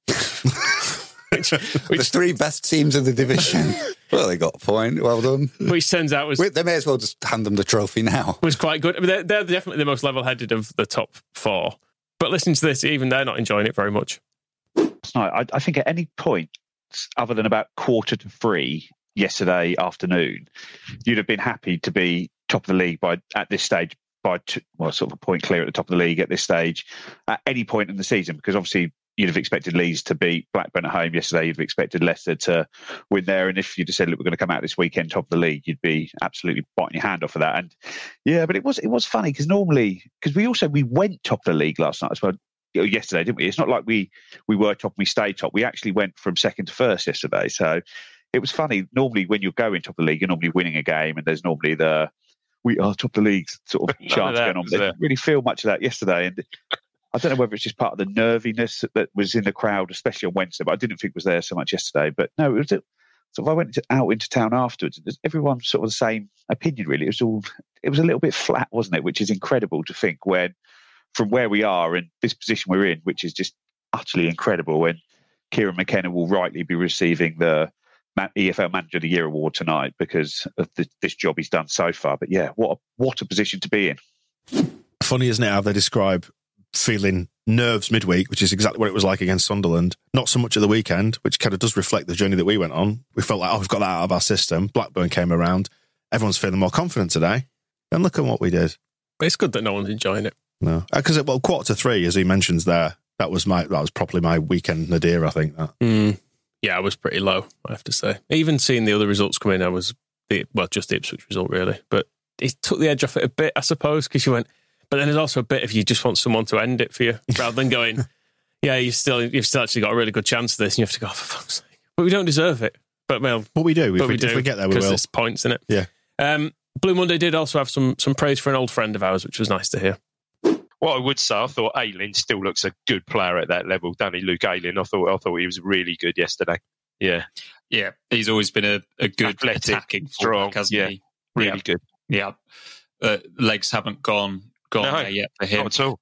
which, which, the three best teams in the division. Well, they got a point. Well done. Which turns out was... They may as well just hand them the trophy now. Was quite good. I mean, they're, they're definitely the most level-headed of the top four. But listening to this, even they're not enjoying it very much. No, I, I think at any point, other than about quarter to three yesterday afternoon, you'd have been happy to be top of the league by at this stage, by two, well, sort of a point clear at the top of the league at this stage, at any point in the season, because obviously you'd have expected Leeds to beat Blackburn at home yesterday. You'd have expected Leicester to win there. And if you'd have said, look, we're going to come out this weekend top of the league, you'd be absolutely biting your hand off of that. And yeah, but it was it was funny because normally, because we also, we went top of the league last night as well, yesterday, didn't we? It's not like we, we were top and we stayed top. We actually went from second to first yesterday. So it was funny. Normally when you're going top of the league, you're normally winning a game and there's normally the, we are top of the league sort of chance going on. But I didn't really feel much of that yesterday. And I don't know whether it's just part of the nerviness that was in the crowd, especially on Wednesday, but I didn't think it was there so much yesterday. But no, it was sort of, I went into, out into town afterwards. Everyone sort of the same opinion, really. It was all, it was a little bit flat, wasn't it? Which is incredible to think when, from where we are and this position we're in, which is just utterly incredible. And Kieran McKenna will rightly be receiving the E F L Manager of the Year award tonight because of the, this job he's done so far. But yeah, what a, what a position to be in. Funny, isn't it, how they describe feeling nerves midweek, which is exactly what it was like against Sunderland. Not so much at the weekend, which kind of does reflect the journey that we went on. We felt like, oh, we've got that out of our system. Blackburn came around. Everyone's feeling more confident today. And look at what we did. It's good that no one's enjoying it. No, because well, quarter to three, as he mentions there, that was my that was probably my weekend nadir. I think that. Mm. Yeah, I was pretty low, I have to say. Even seeing the other results come in, I was the well, just the Ipswich result really, but it took the edge off it a bit, I suppose, because you went. But then there's also a bit if you just want someone to end it for you, rather than going, yeah, you still you've still actually got a really good chance of this, and you have to go, oh, for fuck's sake. But we don't deserve it. But well, but we do. But if we, we do if we get there, we because will. there's points in it. Yeah. Um, Blue Monday did also have some some praise for an old friend of ours, which was nice to hear. What I would say, I thought Ayling still looks a good player at that level. Danny Luke Ayling, I thought I thought he was really good yesterday. Yeah, yeah, he's always been a, a good athletic, attacking strong, fullback, hasn't yeah, he? really yeah. good. Yeah, uh, legs haven't gone gone no, there yet for him not at all.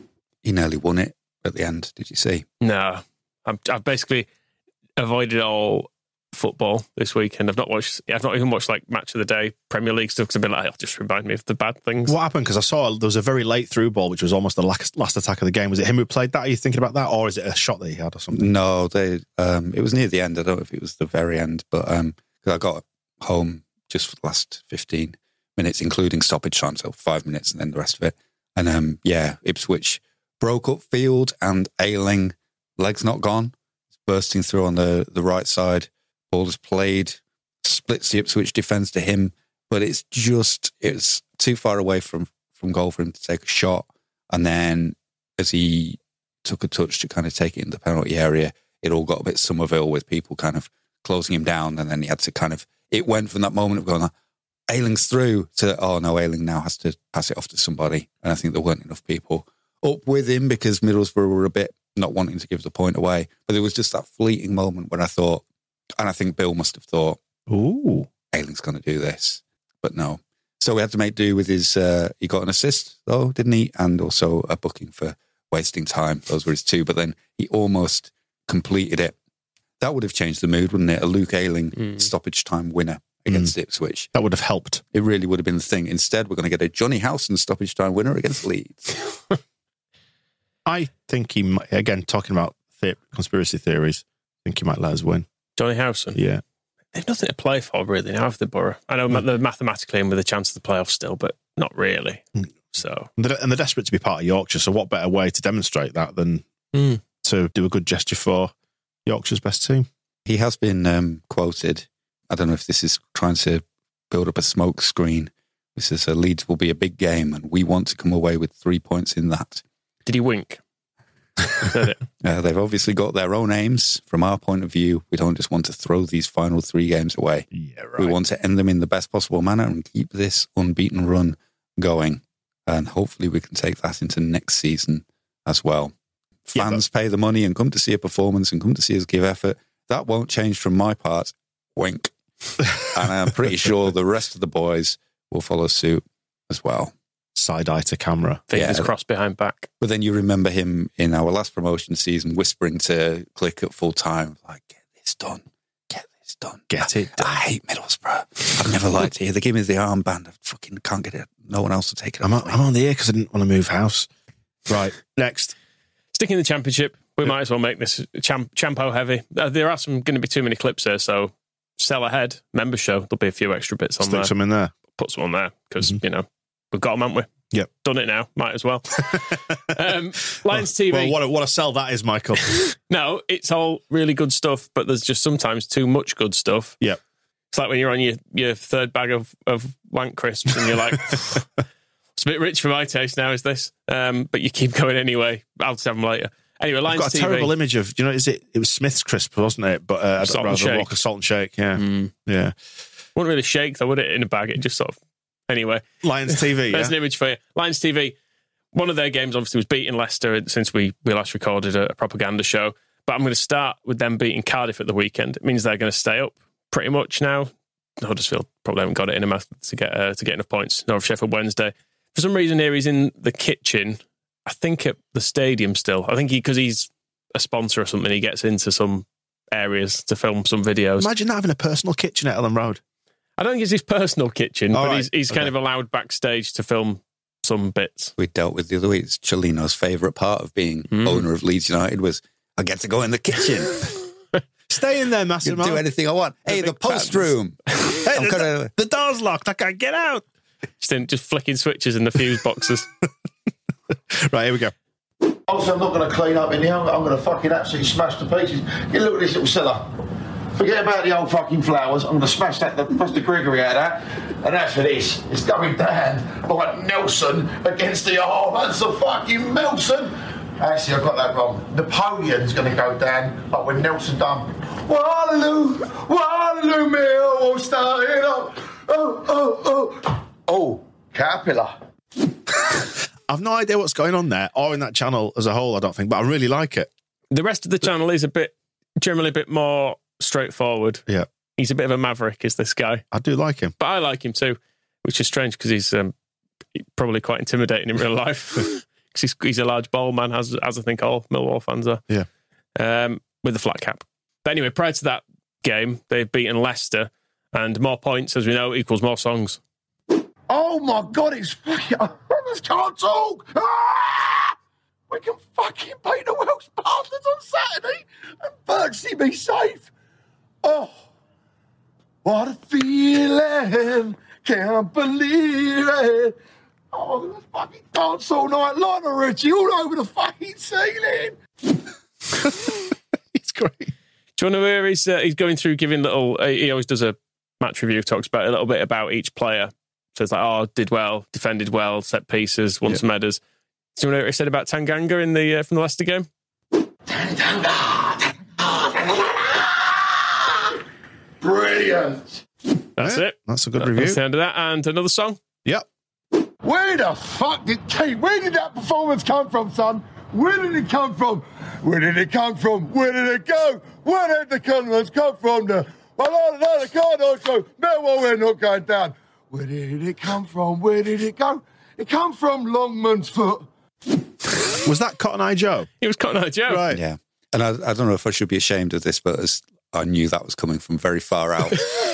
He nearly won it at the end. Did you see? No, I'm, I've basically avoided all football this weekend. I've not watched. I've not even watched like Match of the Day, Premier League stuff because I've been like, it'll just remind me of the bad things. What happened? Because I saw there was a very late through ball, which was almost the last, last attack of the game. Was it him who played that? Are you thinking about that, or is it a shot that he had or something? No, they. Um, it was near the end. I don't know if it was the very end, but um, I got home just for the last fifteen minutes, including stoppage time, so five minutes and then the rest of it. And um, yeah, Ipswich broke up field and Ayling, legs not gone, bursting through on the, the right side. Ball is played, splits the Ipswich defence to him, but it's just, it's too far away from, from goal for him to take a shot. And then as he took a touch to kind of take it in the penalty area, it all got a bit Somerville with people kind of closing him down. And then he had to kind of, it went from that moment of going, Ayling's through to, oh no, Ayling now has to pass it off to somebody. And I think there weren't enough people up with him because Middlesbrough were a bit not wanting to give the point away. But there was just that fleeting moment when I thought, and I think Bill must have thought, ooh, Ayling's going to do this. But no. So we had to make do with his, uh, he got an assist though, didn't he? And also a booking for wasting time. Those were his two. But then he almost completed it. That would have changed the mood, wouldn't it? A Luke Ayling mm. stoppage time winner against mm. Ipswich. That would have helped. It really would have been the thing. Instead, we're going to get a Johnny Howson stoppage time winner against Leeds. I think he might, again, talking about the- conspiracy theories, I think he might let us win. Johnny Howson? Yeah. They've nothing to play for, really, now, have they, Borough? I know mm. they're mathematically in with a chance of the playoffs still, but not really. Mm. So, and they're, and they're desperate to be part of Yorkshire, so what better way to demonstrate that than mm. to do a good gesture for Yorkshire's best team? He has been um, quoted, I don't know if this is trying to build up a smoke screen. This says, uh, Leeds will be a big game and we want to come away with three points in that. Did he wink? Said it. Uh, they've obviously got their own aims. From our point of view, we don't just want to throw these final three games away. Yeah, right. We want to end them in the best possible manner and keep this unbeaten run going. And hopefully we can take that into next season as well. Fans yeah, but- pay the money and come to see a performance and come to see us give effort. That won't change from my part. Wink. And I'm pretty sure the rest of the boys will follow suit as well. Side eye to camera. Fingers yeah. crossed behind back. But then you remember him in our last promotion season whispering to Click at full time, like, get this done. Get this done. Get it done. I hate Middlesbrough. I've never liked it. They give me the armband. I fucking can't get it. No one else will take it. I'm on, I'm on the air because I didn't want to move house. Right. Next. Sticking in the Championship, we might as well make this champ, Champo heavy. Uh, there are some going to be too many clips there, so sell ahead. Member show. There'll be a few extra bits on Stick there. Stick some in there. Put some on there because, mm-hmm. you know, we've got them, haven't we? Yep. Done it now. Might as well. um, Lions T V. Well, what a, what a sell that is, Michael. No, it's all really good stuff, but there's just sometimes too much good stuff. Yep. It's like when you're on your, your third bag of, of wank crisps and you're like, it's a bit rich for my taste now, is this? Um, but you keep going anyway. I'll have them later. Anyway, Lions I've got a T V. terrible image of, you know, is it? It was Smith's crisp, wasn't it? But uh, Salt rather and shake. Walker Salt and Shake. Yeah, mm. yeah. Wouldn't really shake though, would it? In a bag, it just sort of. Anyway, Lions T V. There's yeah? an image for you. Lions T V. One of their games obviously was beating Leicester since we we last recorded a, a propaganda show. But I'm going to start with them beating Cardiff at the weekend. It means they're going to stay up pretty much now. Huddersfield probably haven't got it in him to get uh, to get enough points. Nor Sheffield Wednesday. For some reason here he's in the kitchen. I think at the stadium still. I think he because he's a sponsor or something. He gets into some areas to film some videos. Imagine not having a personal kitchen at Ellen Road. I don't think it's his personal kitchen, All but right. he's, he's okay. kind of allowed backstage to film some bits. We dealt with the other week. It's Cellino's favourite part of being Mm. owner of Leeds United was I get to go in the kitchen. Stay in there, I can Massimo. do anything I want. The hey, the big post fans. room. Hey, I'm the, gonna... the door's locked. I can't get out. Just, in, just flicking switches in the fuse boxes. Right, here we go. Also, I'm not going to clean up in here. I'm, I'm going to fucking absolutely smash the pieces. Get a look at this little cellar. Forget about the old fucking flowers. I'm going to smash that, the Buster Gregory out of that. And that's for this. It's going down like Nelson against the arms of fucking Nelson. Actually, I got that wrong. Napoleon's going to go down like when Nelson done. Waterloo, Waterloo Mill starting up. Oh, oh, oh. Oh, Caterpillar. I've no idea what's going on there, or in that channel as a whole, I don't think, but I really like it. The rest of the channel is a bit, generally a bit more straightforward. Yeah. He's a bit of a maverick, is this guy. I do like him. But I like him too, which is strange because he's um, probably quite intimidating in real life. Because he's, he's a large ball man, as, as I think all Millwall fans are. Yeah. Um, with a flat cap. But anyway, prior to that game, they've beaten Leicester, and more points, as we know, equals more songs. Oh my God, it's fucking. I just can't talk. Ah! We can fucking beat the Welsh bastards on Saturday and virtually be safe. Oh, what Oh, let's fucking dance all night, Lionel Richie, all over the fucking ceiling. It's great. Do you want to hear he's, uh, he's going through giving little, uh, he always does a match review, talks about a little bit about each player. So it's like, oh, did well, defended well, set pieces, won Yeah. some headers. Do you know what he said about Tanganga in the uh, from the Leicester game? Brilliant. That's Yeah, it. That's a good That's review. the end of that. And another song. Yep. Where the fuck did Kate? Where did that performance come from, son? Where did it come from? Where did it come from? Where did it go? Where did the colors come from? The well, no, no, the car don't go. No, well, we're not going down. Where did it come from? Where did it go? It come from Longman's Foot. Was that Cotton Eye Joe? It was Cotton Eye Joe. Right. Yeah. And I, I don't know if I should be ashamed of this, but as I knew that was coming from very far out.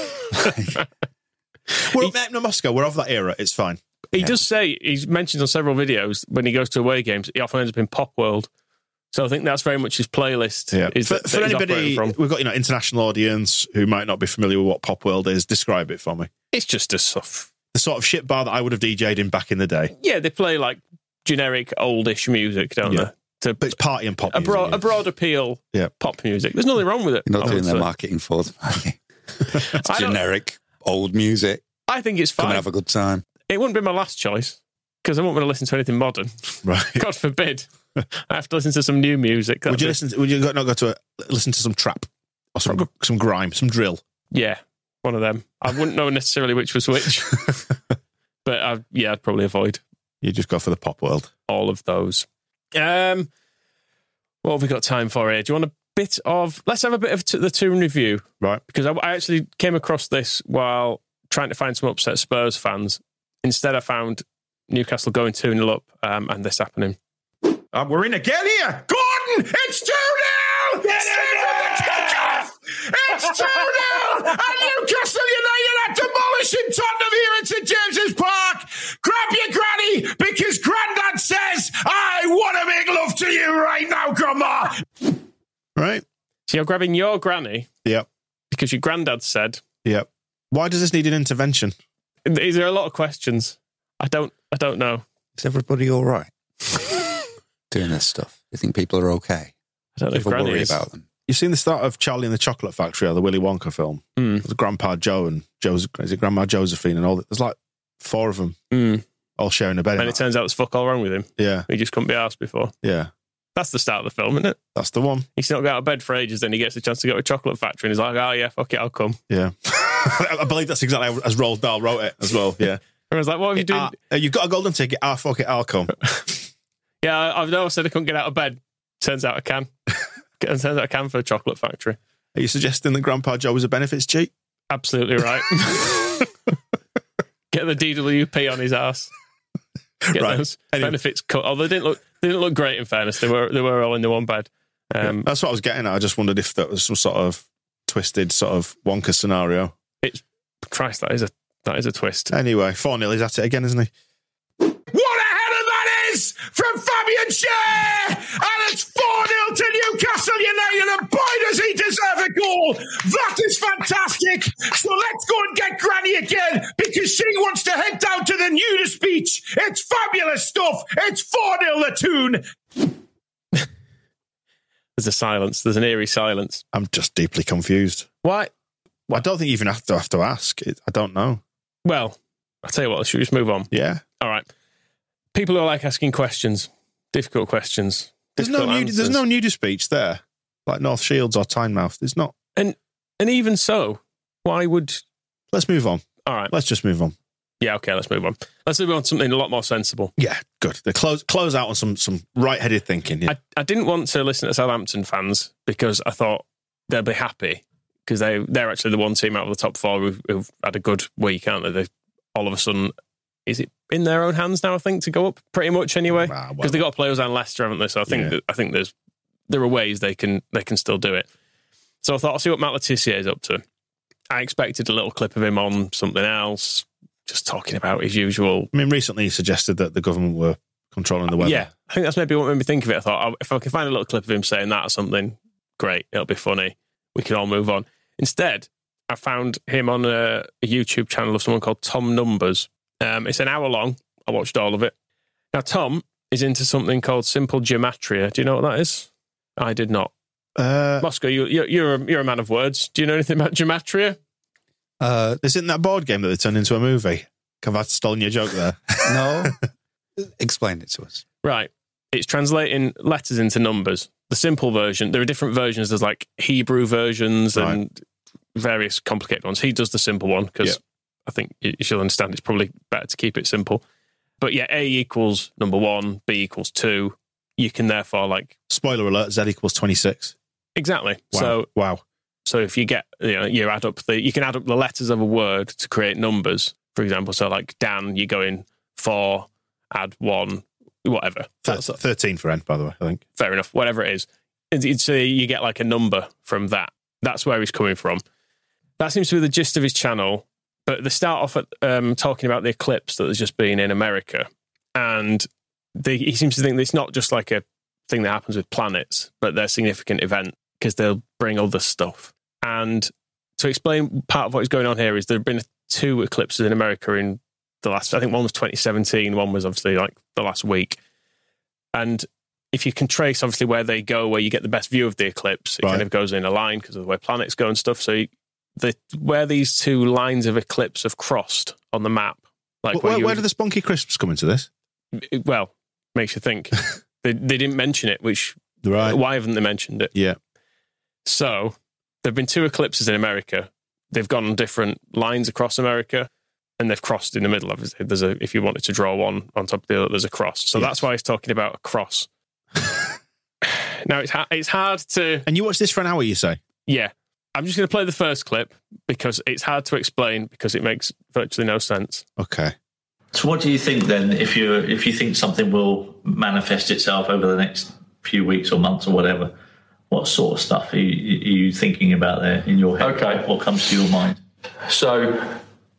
We're up in Moscow. We're of that era. It's fine. He does say, he's mentioned on several videos, when he goes to away games, he often ends up in Pop World. So I think that's very much his playlist. Yeah. Is For, that, for that he's anybody, operating from. we've got, you know, international audience who might not be familiar with what Pop World is. Describe it for me. It's just a stuff. The sort of shit bar that I would have D J'd in back in the day. Yeah, they play like generic oldish music, don't Yeah. they? To, But it's party and pop a music. broad, yeah. a broad appeal Yeah. pop music. There's nothing wrong with it. You're not I doing would their say. marketing for them, are you? It's I don't- generic, old music. I think it's Come fine. and have a good time. It wouldn't be my last choice because I won't want to listen to anything modern. Right. God forbid. I have to listen to some new music. Would That'd you be- listen? To, would you go- not go to a, listen to some trap or some some grime, some drill? Yeah, one of them. I wouldn't know necessarily which was which, but I, yeah, I'd probably avoid You just go for the Pop World. all of those. Um, what have we got time for here? Do you want a bit of? Let's have a bit of t- the Toon review, Right. because I, I actually came across this while trying to find some upset Spurs fans. Instead, I found Newcastle going two nil up, um, and this happening. Uh, we're in again here. Gordon, it's two nil. Straight from the kickoff. It's two nil. And Newcastle United are demolishing Tottenham here at St James's Park. Grab your granny because Grandad says, I want to make love to you right now, Grandma. Right. So you're grabbing your granny Yep. because your granddad said. Yep. Why does this need an intervention? These are a lot of questions. I don't. I don't know. Is everybody all right doing this stuff? You think people are okay? I don't know Do if you ever Granny worry is. about them? You've seen the start of Charlie and the Chocolate Factory, or the Willy Wonka film. Mm. There's Grandpa Joe and Joe's, is it Grandma Josephine and all that. There's like four of them Mm. all sharing a bed. And it turns out there's fuck all wrong with him. Yeah. He just couldn't be asked before. Yeah. That's the start of the film, isn't it? That's the one. He's not got out of bed for ages, then he gets a chance to go to a chocolate factory, and he's like, oh, yeah, fuck it, I'll come. Yeah. I believe that's exactly how- as Roald Dahl wrote it as well. Yeah. I was like, what have you doing? Ah, uh, you've got a golden ticket. Ah, fuck it, I'll come. Yeah, I- I've never said I couldn't get out of bed. Turns out I can. Turns out I can for a chocolate factory. Are you suggesting that Grandpa Joe was a benefits cheat? Absolutely right. Get the D W P on his ass. Get Right. those Anyway. benefits cut. Oh, they didn't look. They didn't look great. In fairness, they were. They were all in the one bed. Um, Yeah, that's what I was getting at. I just wondered if that was some sort of twisted sort of Wonka scenario. It's Christ. That is a that is a twist. Anyway, four nil. He's at it again, isn't he? What a header that is from Fabian Schär! And it's four nil to Newcastle United, and boy, does he deserve a goal! That is fantastic! So let's go and get Granny again, because she wants to head down to the nudist beach. It's fabulous stuff! It's four nil the Toon! There's a silence. There's an eerie silence. I'm just deeply confused. Why? I don't think you even have to have to ask. It, I don't know. Well, I'll tell you what. Should we just move on? Yeah. All right. People who like asking questions, difficult questions. There's no difficult nude, there's answers. no nudist beach there, like North Shields or Tynemouth. There's not. And and even so, why would? Let's move on. All right. Let's just move on. Yeah. Okay. Let's move on. Let's move on to something a lot more sensible. Yeah, good. The close close out on some some right-headed thinking. Yeah. I, I didn't want to listen to Southampton fans because I thought they'll be happy because they they're actually the one team out of the top four who've, who've had a good week, aren't they? They all of a sudden, is it in their own hands now? I think to go up pretty much anyway because Ah, well. they got to play us and Leicester, haven't they? So I think Yeah. that, I think there's there are ways they can they can still do it. So I thought I'll see what Matt Letizia is up to. I expected a little clip of him on something else, just talking about his usual. I mean, recently he suggested that the government were controlling the weather. Yeah, I think that's maybe what made me think of it. I thought, oh, if I can find a little clip of him saying that or something, great, it'll be funny. We can all move on. Instead, I found him on a, a YouTube channel of someone called Tom Numbers. Um, it's an hour long, I watched all of it. Now, Tom is into something called simple gematria. Do you know what that is? I did not. Uh, Moscow, you, you're you're a, you're a man of words. Do you know anything about gematria? Uh, isn't that board game that they turned into a movie? Have I stolen your joke there? No. Explain it to us. Right. It's translating letters into numbers. The simple version, there are different versions. There's like Hebrew versions Right. and various complicated ones. He does the simple one because Yeah. I think you should understand it's probably better to keep it simple. But yeah, A equals number one, B equals two. You can therefore like... Spoiler alert, Z equals twenty-six. Exactly. Wow. So wow. So if you get, you know, you add up the, you can add up the letters of a word to create numbers. For example, so like Dan, you go in four, add one, whatever. Th- thirteen for N, by the way, I think. Fair enough, whatever it is. And so you get like a number from that. That's where he's coming from. That seems to be the gist of his channel. But they start off at um, talking about the eclipse that has just been in America. And they, he seems to think that it's not just like a thing that happens with planets, but they're a significant event because they'll bring other stuff. And to explain part of what is going on here is there have been two eclipses in America in the last, I think one was twenty seventeen, one was obviously like the last week. And if you can trace obviously where they go, where you get the best view of the eclipse, it Right. kind of goes in a line because of the way planets go and stuff. So you, the where these two lines of eclipse have crossed on the map. Like Where, where, where, you where do the spunky crisps come into this? it- well, makes you think. they, they didn't mention it, which, Right. why haven't they mentioned it? Yeah. So there have been two eclipses in America. They've gone on different lines across America, and they've crossed in the middle. Obviously, there's a if you wanted to draw one on top of the other, there's a cross. So Yes. that's why he's talking about a cross. Now it's ha- it's hard to. And you watch this for an hour, you say? Yeah, I'm just going to play the first clip because it's hard to explain because it makes virtually no sense. Okay. So, what do you think then? If you if you think something will manifest itself over the next few weeks or months or whatever, what sort of stuff are you, are you thinking about there in your head? Okay. What comes to your mind? So,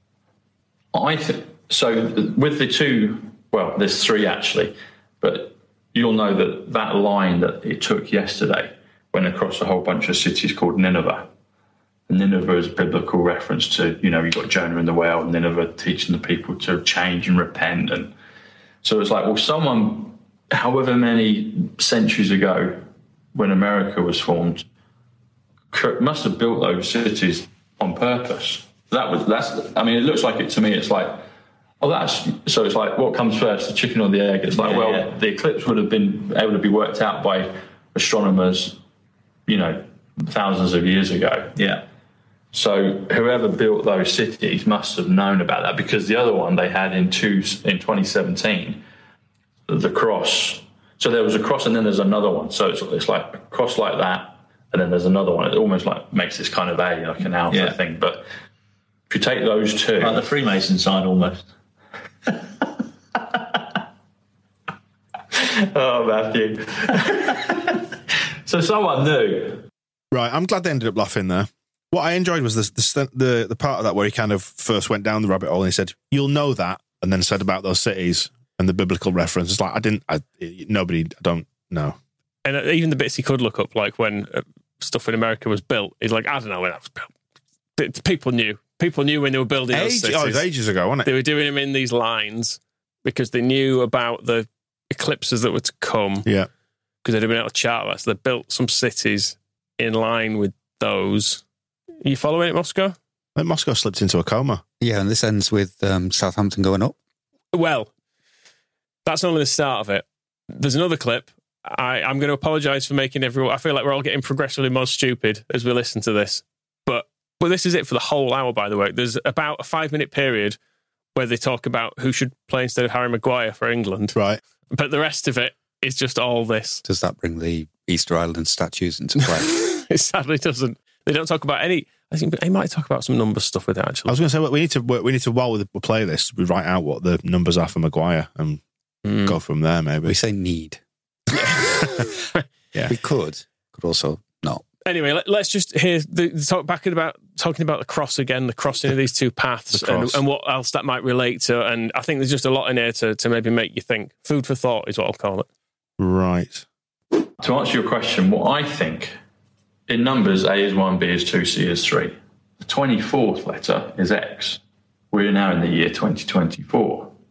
I th- so with the two, well, there's three actually, but you'll know that that line that it took yesterday went across a whole bunch of cities called Nineveh. And Nineveh is a biblical reference to, you know, you've got Jonah and the whale, and Nineveh teaching the people to change and repent. And so it's like, well, someone, however many centuries ago, when America was formed, must have built those cities on purpose. That was, that's, I mean, it looks like it to me, it's like, oh, that's, so it's like, what comes first, the chicken or the egg? It's like, Yeah, well, yeah. the eclipse would have been able to be worked out by astronomers, you know, thousands of years ago. Yeah. So whoever built those cities must have known about that, because the other one they had in two, in twenty seventeen, the cross. So there was a cross and then there's another one. So it's, it's like a cross like that, and then there's another one. It almost like makes this kind of A, like an alpha Yeah. thing. But if you take those two, Like the Freemason side almost. oh Matthew. So someone knew. Right, I'm glad they ended up laughing there. What I enjoyed was the, the the the part of that where he kind of first went down the rabbit hole and he said, "You'll know that," and then said about those cities and the biblical reference. It's like I didn't, I, nobody, I don't know. And even the bits he could look up, like when uh, stuff in America was built, he's like, I don't know when that was built. But people knew. People knew when they were building those Age, cities. oh, it was ages ago, wasn't it? They were doing them in these lines because they knew about the eclipses that were to come. Yeah. Because they'd have been able to chart that. So they built some cities in line with those. Are you following it, Moscow? I think Moscow slipped into a coma. Yeah, and this ends with um, Southampton going up. Well, that's only the start of it. There's another clip. I, I'm going to apologise for making everyone... I feel like we're all getting progressively more stupid as we listen to this. But well, this is it for the whole hour, by the way. There's about a five-minute period where they talk about who should play instead of Harry Maguire for England. Right. But the rest of it is just all this. Does that bring the Easter Island statues into play? It sadly doesn't. They don't talk about any... I think they might talk about some number stuff with it, actually. I was going to say, well, we need to, we need to, while we play this, we write out what the numbers are for Maguire and Mm. go from there, maybe. We say need. Yeah. We could. Could also not. Anyway, let, let's just hear the, the talk back about talking about the cross again, the crossing of these two paths, The and, cross. and what else that might relate to. And I think there's just a lot in here to, to maybe make you think. Food for thought is what I'll call it. Right. To answer your question, what I think, in numbers, A is one, B is two, C is three. The twenty-fourth letter is X. We're now in the year twenty twenty-four.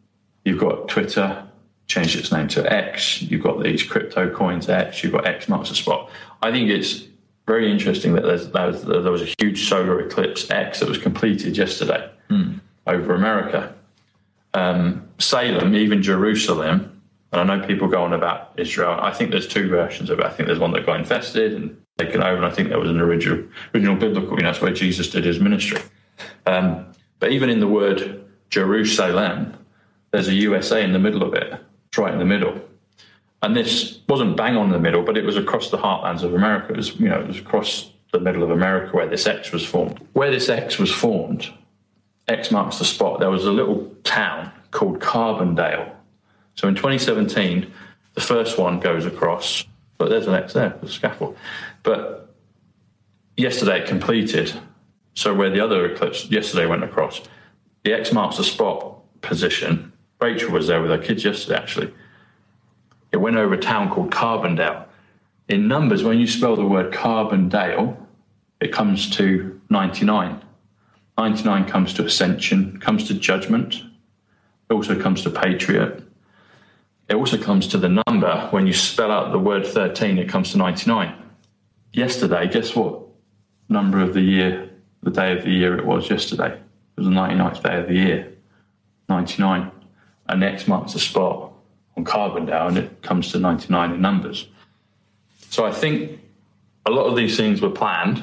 You've got Twitter, changed its name to X. You've got these crypto coins X. You've got X marks the spot. I think it's very interesting that there's, there, was, there was a huge solar eclipse X that was completed yesterday Hmm. over America. Um, Salem, even Jerusalem, and I know people go on about Israel. I think there's two versions of it. I think there's one that got infested and taken over, and I think there was an original, original biblical, you know, that's where Jesus did his ministry. Um, but even in the word Jerusalem, there's a U S A in the middle of it. It's right in the middle. And this wasn't bang on in the middle, but it was across the heartlands of America. It was, you know, it was across the middle of America where this X was formed. Where this X was formed, X marks the spot. There was a little town called Carbondale. So in twenty seventeen, the first one goes across, but there's an X there, the scaffold. But yesterday it completed. So where the other eclipse yesterday went across, the X marks the spot position. Rachel was there with her kids yesterday, actually. It went over a town called Carbondale. In numbers, when you spell the word Carbondale, it comes to ninety-nine. ninety-nine comes to ascension, comes to judgment. It also comes to patriot. It also comes to the number. When you spell out the word thirteen, it comes to ninety-nine. Yesterday, guess what number of the year, the day of the year it was yesterday? It was the ninety-ninth day of the year, ninety-nine. And X marks the spot on Carbondale, and it comes to ninety-nine in numbers. So I think a lot of these things were planned.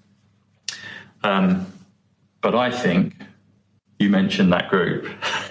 Um, but I think you mentioned that group.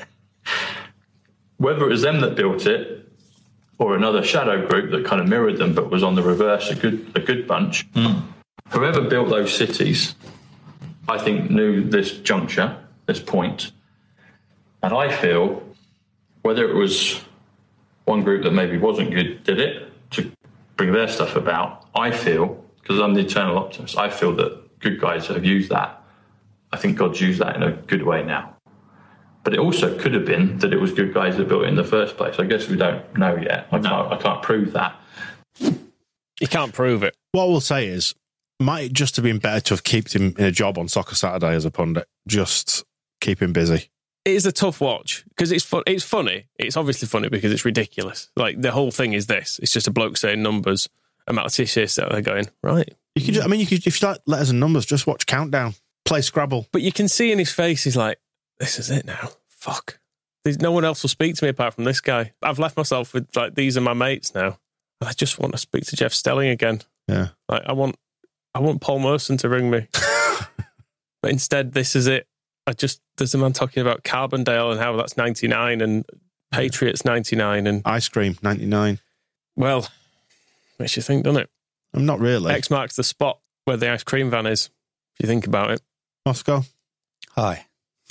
Whether it was them that built it or another shadow group that kind of mirrored them but was on the reverse, a good a good bunch, Mm. whoever built those cities, I think knew this juncture, this point. And I feel whether it was one group that maybe wasn't good did it to bring their stuff about, I feel, because I'm the eternal optimist, I feel that good guys have used that. I think God's used that in a good way now. But it also could have been that it was good guys that built it in the first place. I guess we don't know yet. I can't, I can't prove that. You can't prove it. What we'll say is, might just have been better to have kept him in a job on Soccer Saturday as a pundit. Just keep him busy. It is a tough watch because it's fun. It's funny. It's obviously funny because it's ridiculous. Like the whole thing is this. It's just a bloke saying numbers. And Matt Tisha sat there going, right. You could. Just, I mean, you could if you like letters and numbers, just watch Countdown, play Scrabble. But you can see in his face, he's like, this is it now. Fuck. There's no one else will speak to me apart from this guy. I've left myself with like these are my mates now. And I just want to speak to Jeff Stelling again. Yeah. Like I want, I want Paul Merson to ring me. But instead, this is it. I just there's a man talking about Carbondale and how that's ninety-nine and Patriots ninety-nine and ice cream ninety-nine. Well, makes you think, doesn't it? I'm not really. X marks the spot where the ice cream van is. If you think about it, Moscow. Hi.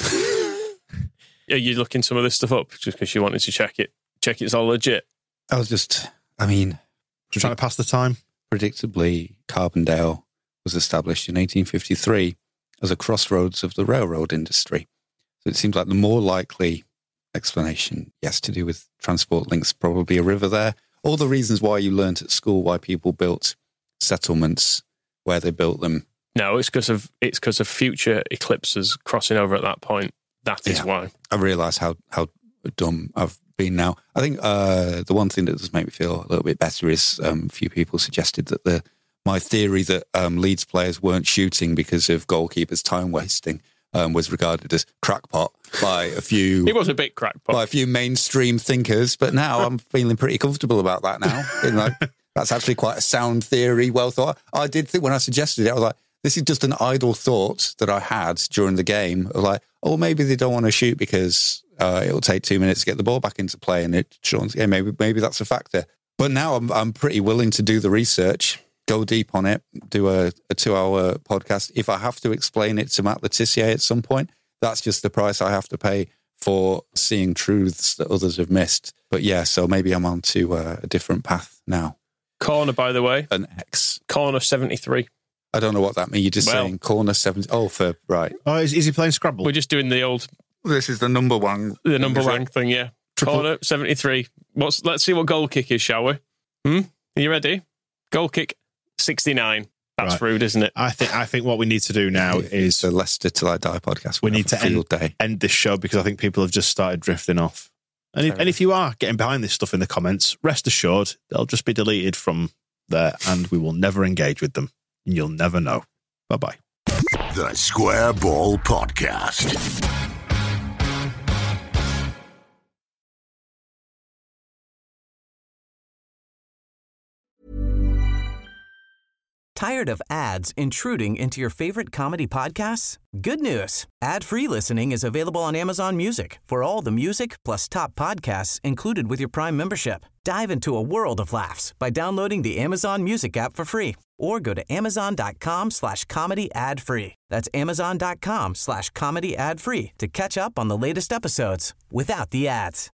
Are you looking some of this stuff up just because you wanted to check it? Check it's all legit. I was just, I mean, just trying to pass the time. Predictably, Carbondale was established in eighteen fifty-three as a crossroads of the railroad industry. So it seems like the more likely explanation, yes, to do with transport links, probably a river there. All the reasons why you learnt at school why people built settlements where they built them. No, it's because of it's because of future eclipses crossing over at that point. That is Yeah. why. I realise how, how dumb I've been now. I think uh, the one thing that does make me feel a little bit better is um, a few people suggested that the my theory that um, Leeds players weren't shooting because of goalkeepers time wasting um, was regarded as crackpot by a few. It was a bit crackpot by a few mainstream thinkers, but now I'm feeling pretty comfortable about that now. Being like, that's actually quite a sound theory, well thought. I did think when I suggested it, I was like, this is just an idle thought that I had during the game of like, oh, maybe they don't want to shoot because uh, it'll take two minutes to get the ball back into play and it Sean's game. Maybe maybe that's a factor. But now I'm I'm pretty willing to do the research, go deep on it, do a, a two-hour podcast. If I have to explain it to Matt Letitia at some point, that's just the price I have to pay for seeing truths that others have missed. But yeah, so maybe I'm on to uh, a different path now. Corner, by the way. An X. Corner seventy-three. I don't know what that means. You're just Well- saying corner seventy. Oh, for, right. Oh, is, is he playing Scrabble? We're just doing the old, This is the number one. the number Is it? rank thing, yeah. Triple- Corner seventy-three. What's? Let's see what goal kick is, shall we? Hmm? Are you ready? Goal kick sixty-nine. That's Right. rude, isn't it? I think I think what we need to do now is the Leicester Till I Die podcast. we need to field end, day. end this show because I think people have just started drifting off. And if, and if you are getting behind this stuff in the comments, rest assured they'll just be deleted from there, and we will never engage with them, and you'll never know. Bye bye. The Square Ball Podcast. Tired of ads intruding into your favorite comedy podcasts? Good news. Ad-free listening is available on Amazon Music for all the music plus top podcasts included with your Prime membership. Dive into a world of laughs by downloading the Amazon Music app for free or go to amazon.com slash comedy ad free. That's amazon.com slash comedy ad free to catch up on the latest episodes without the ads.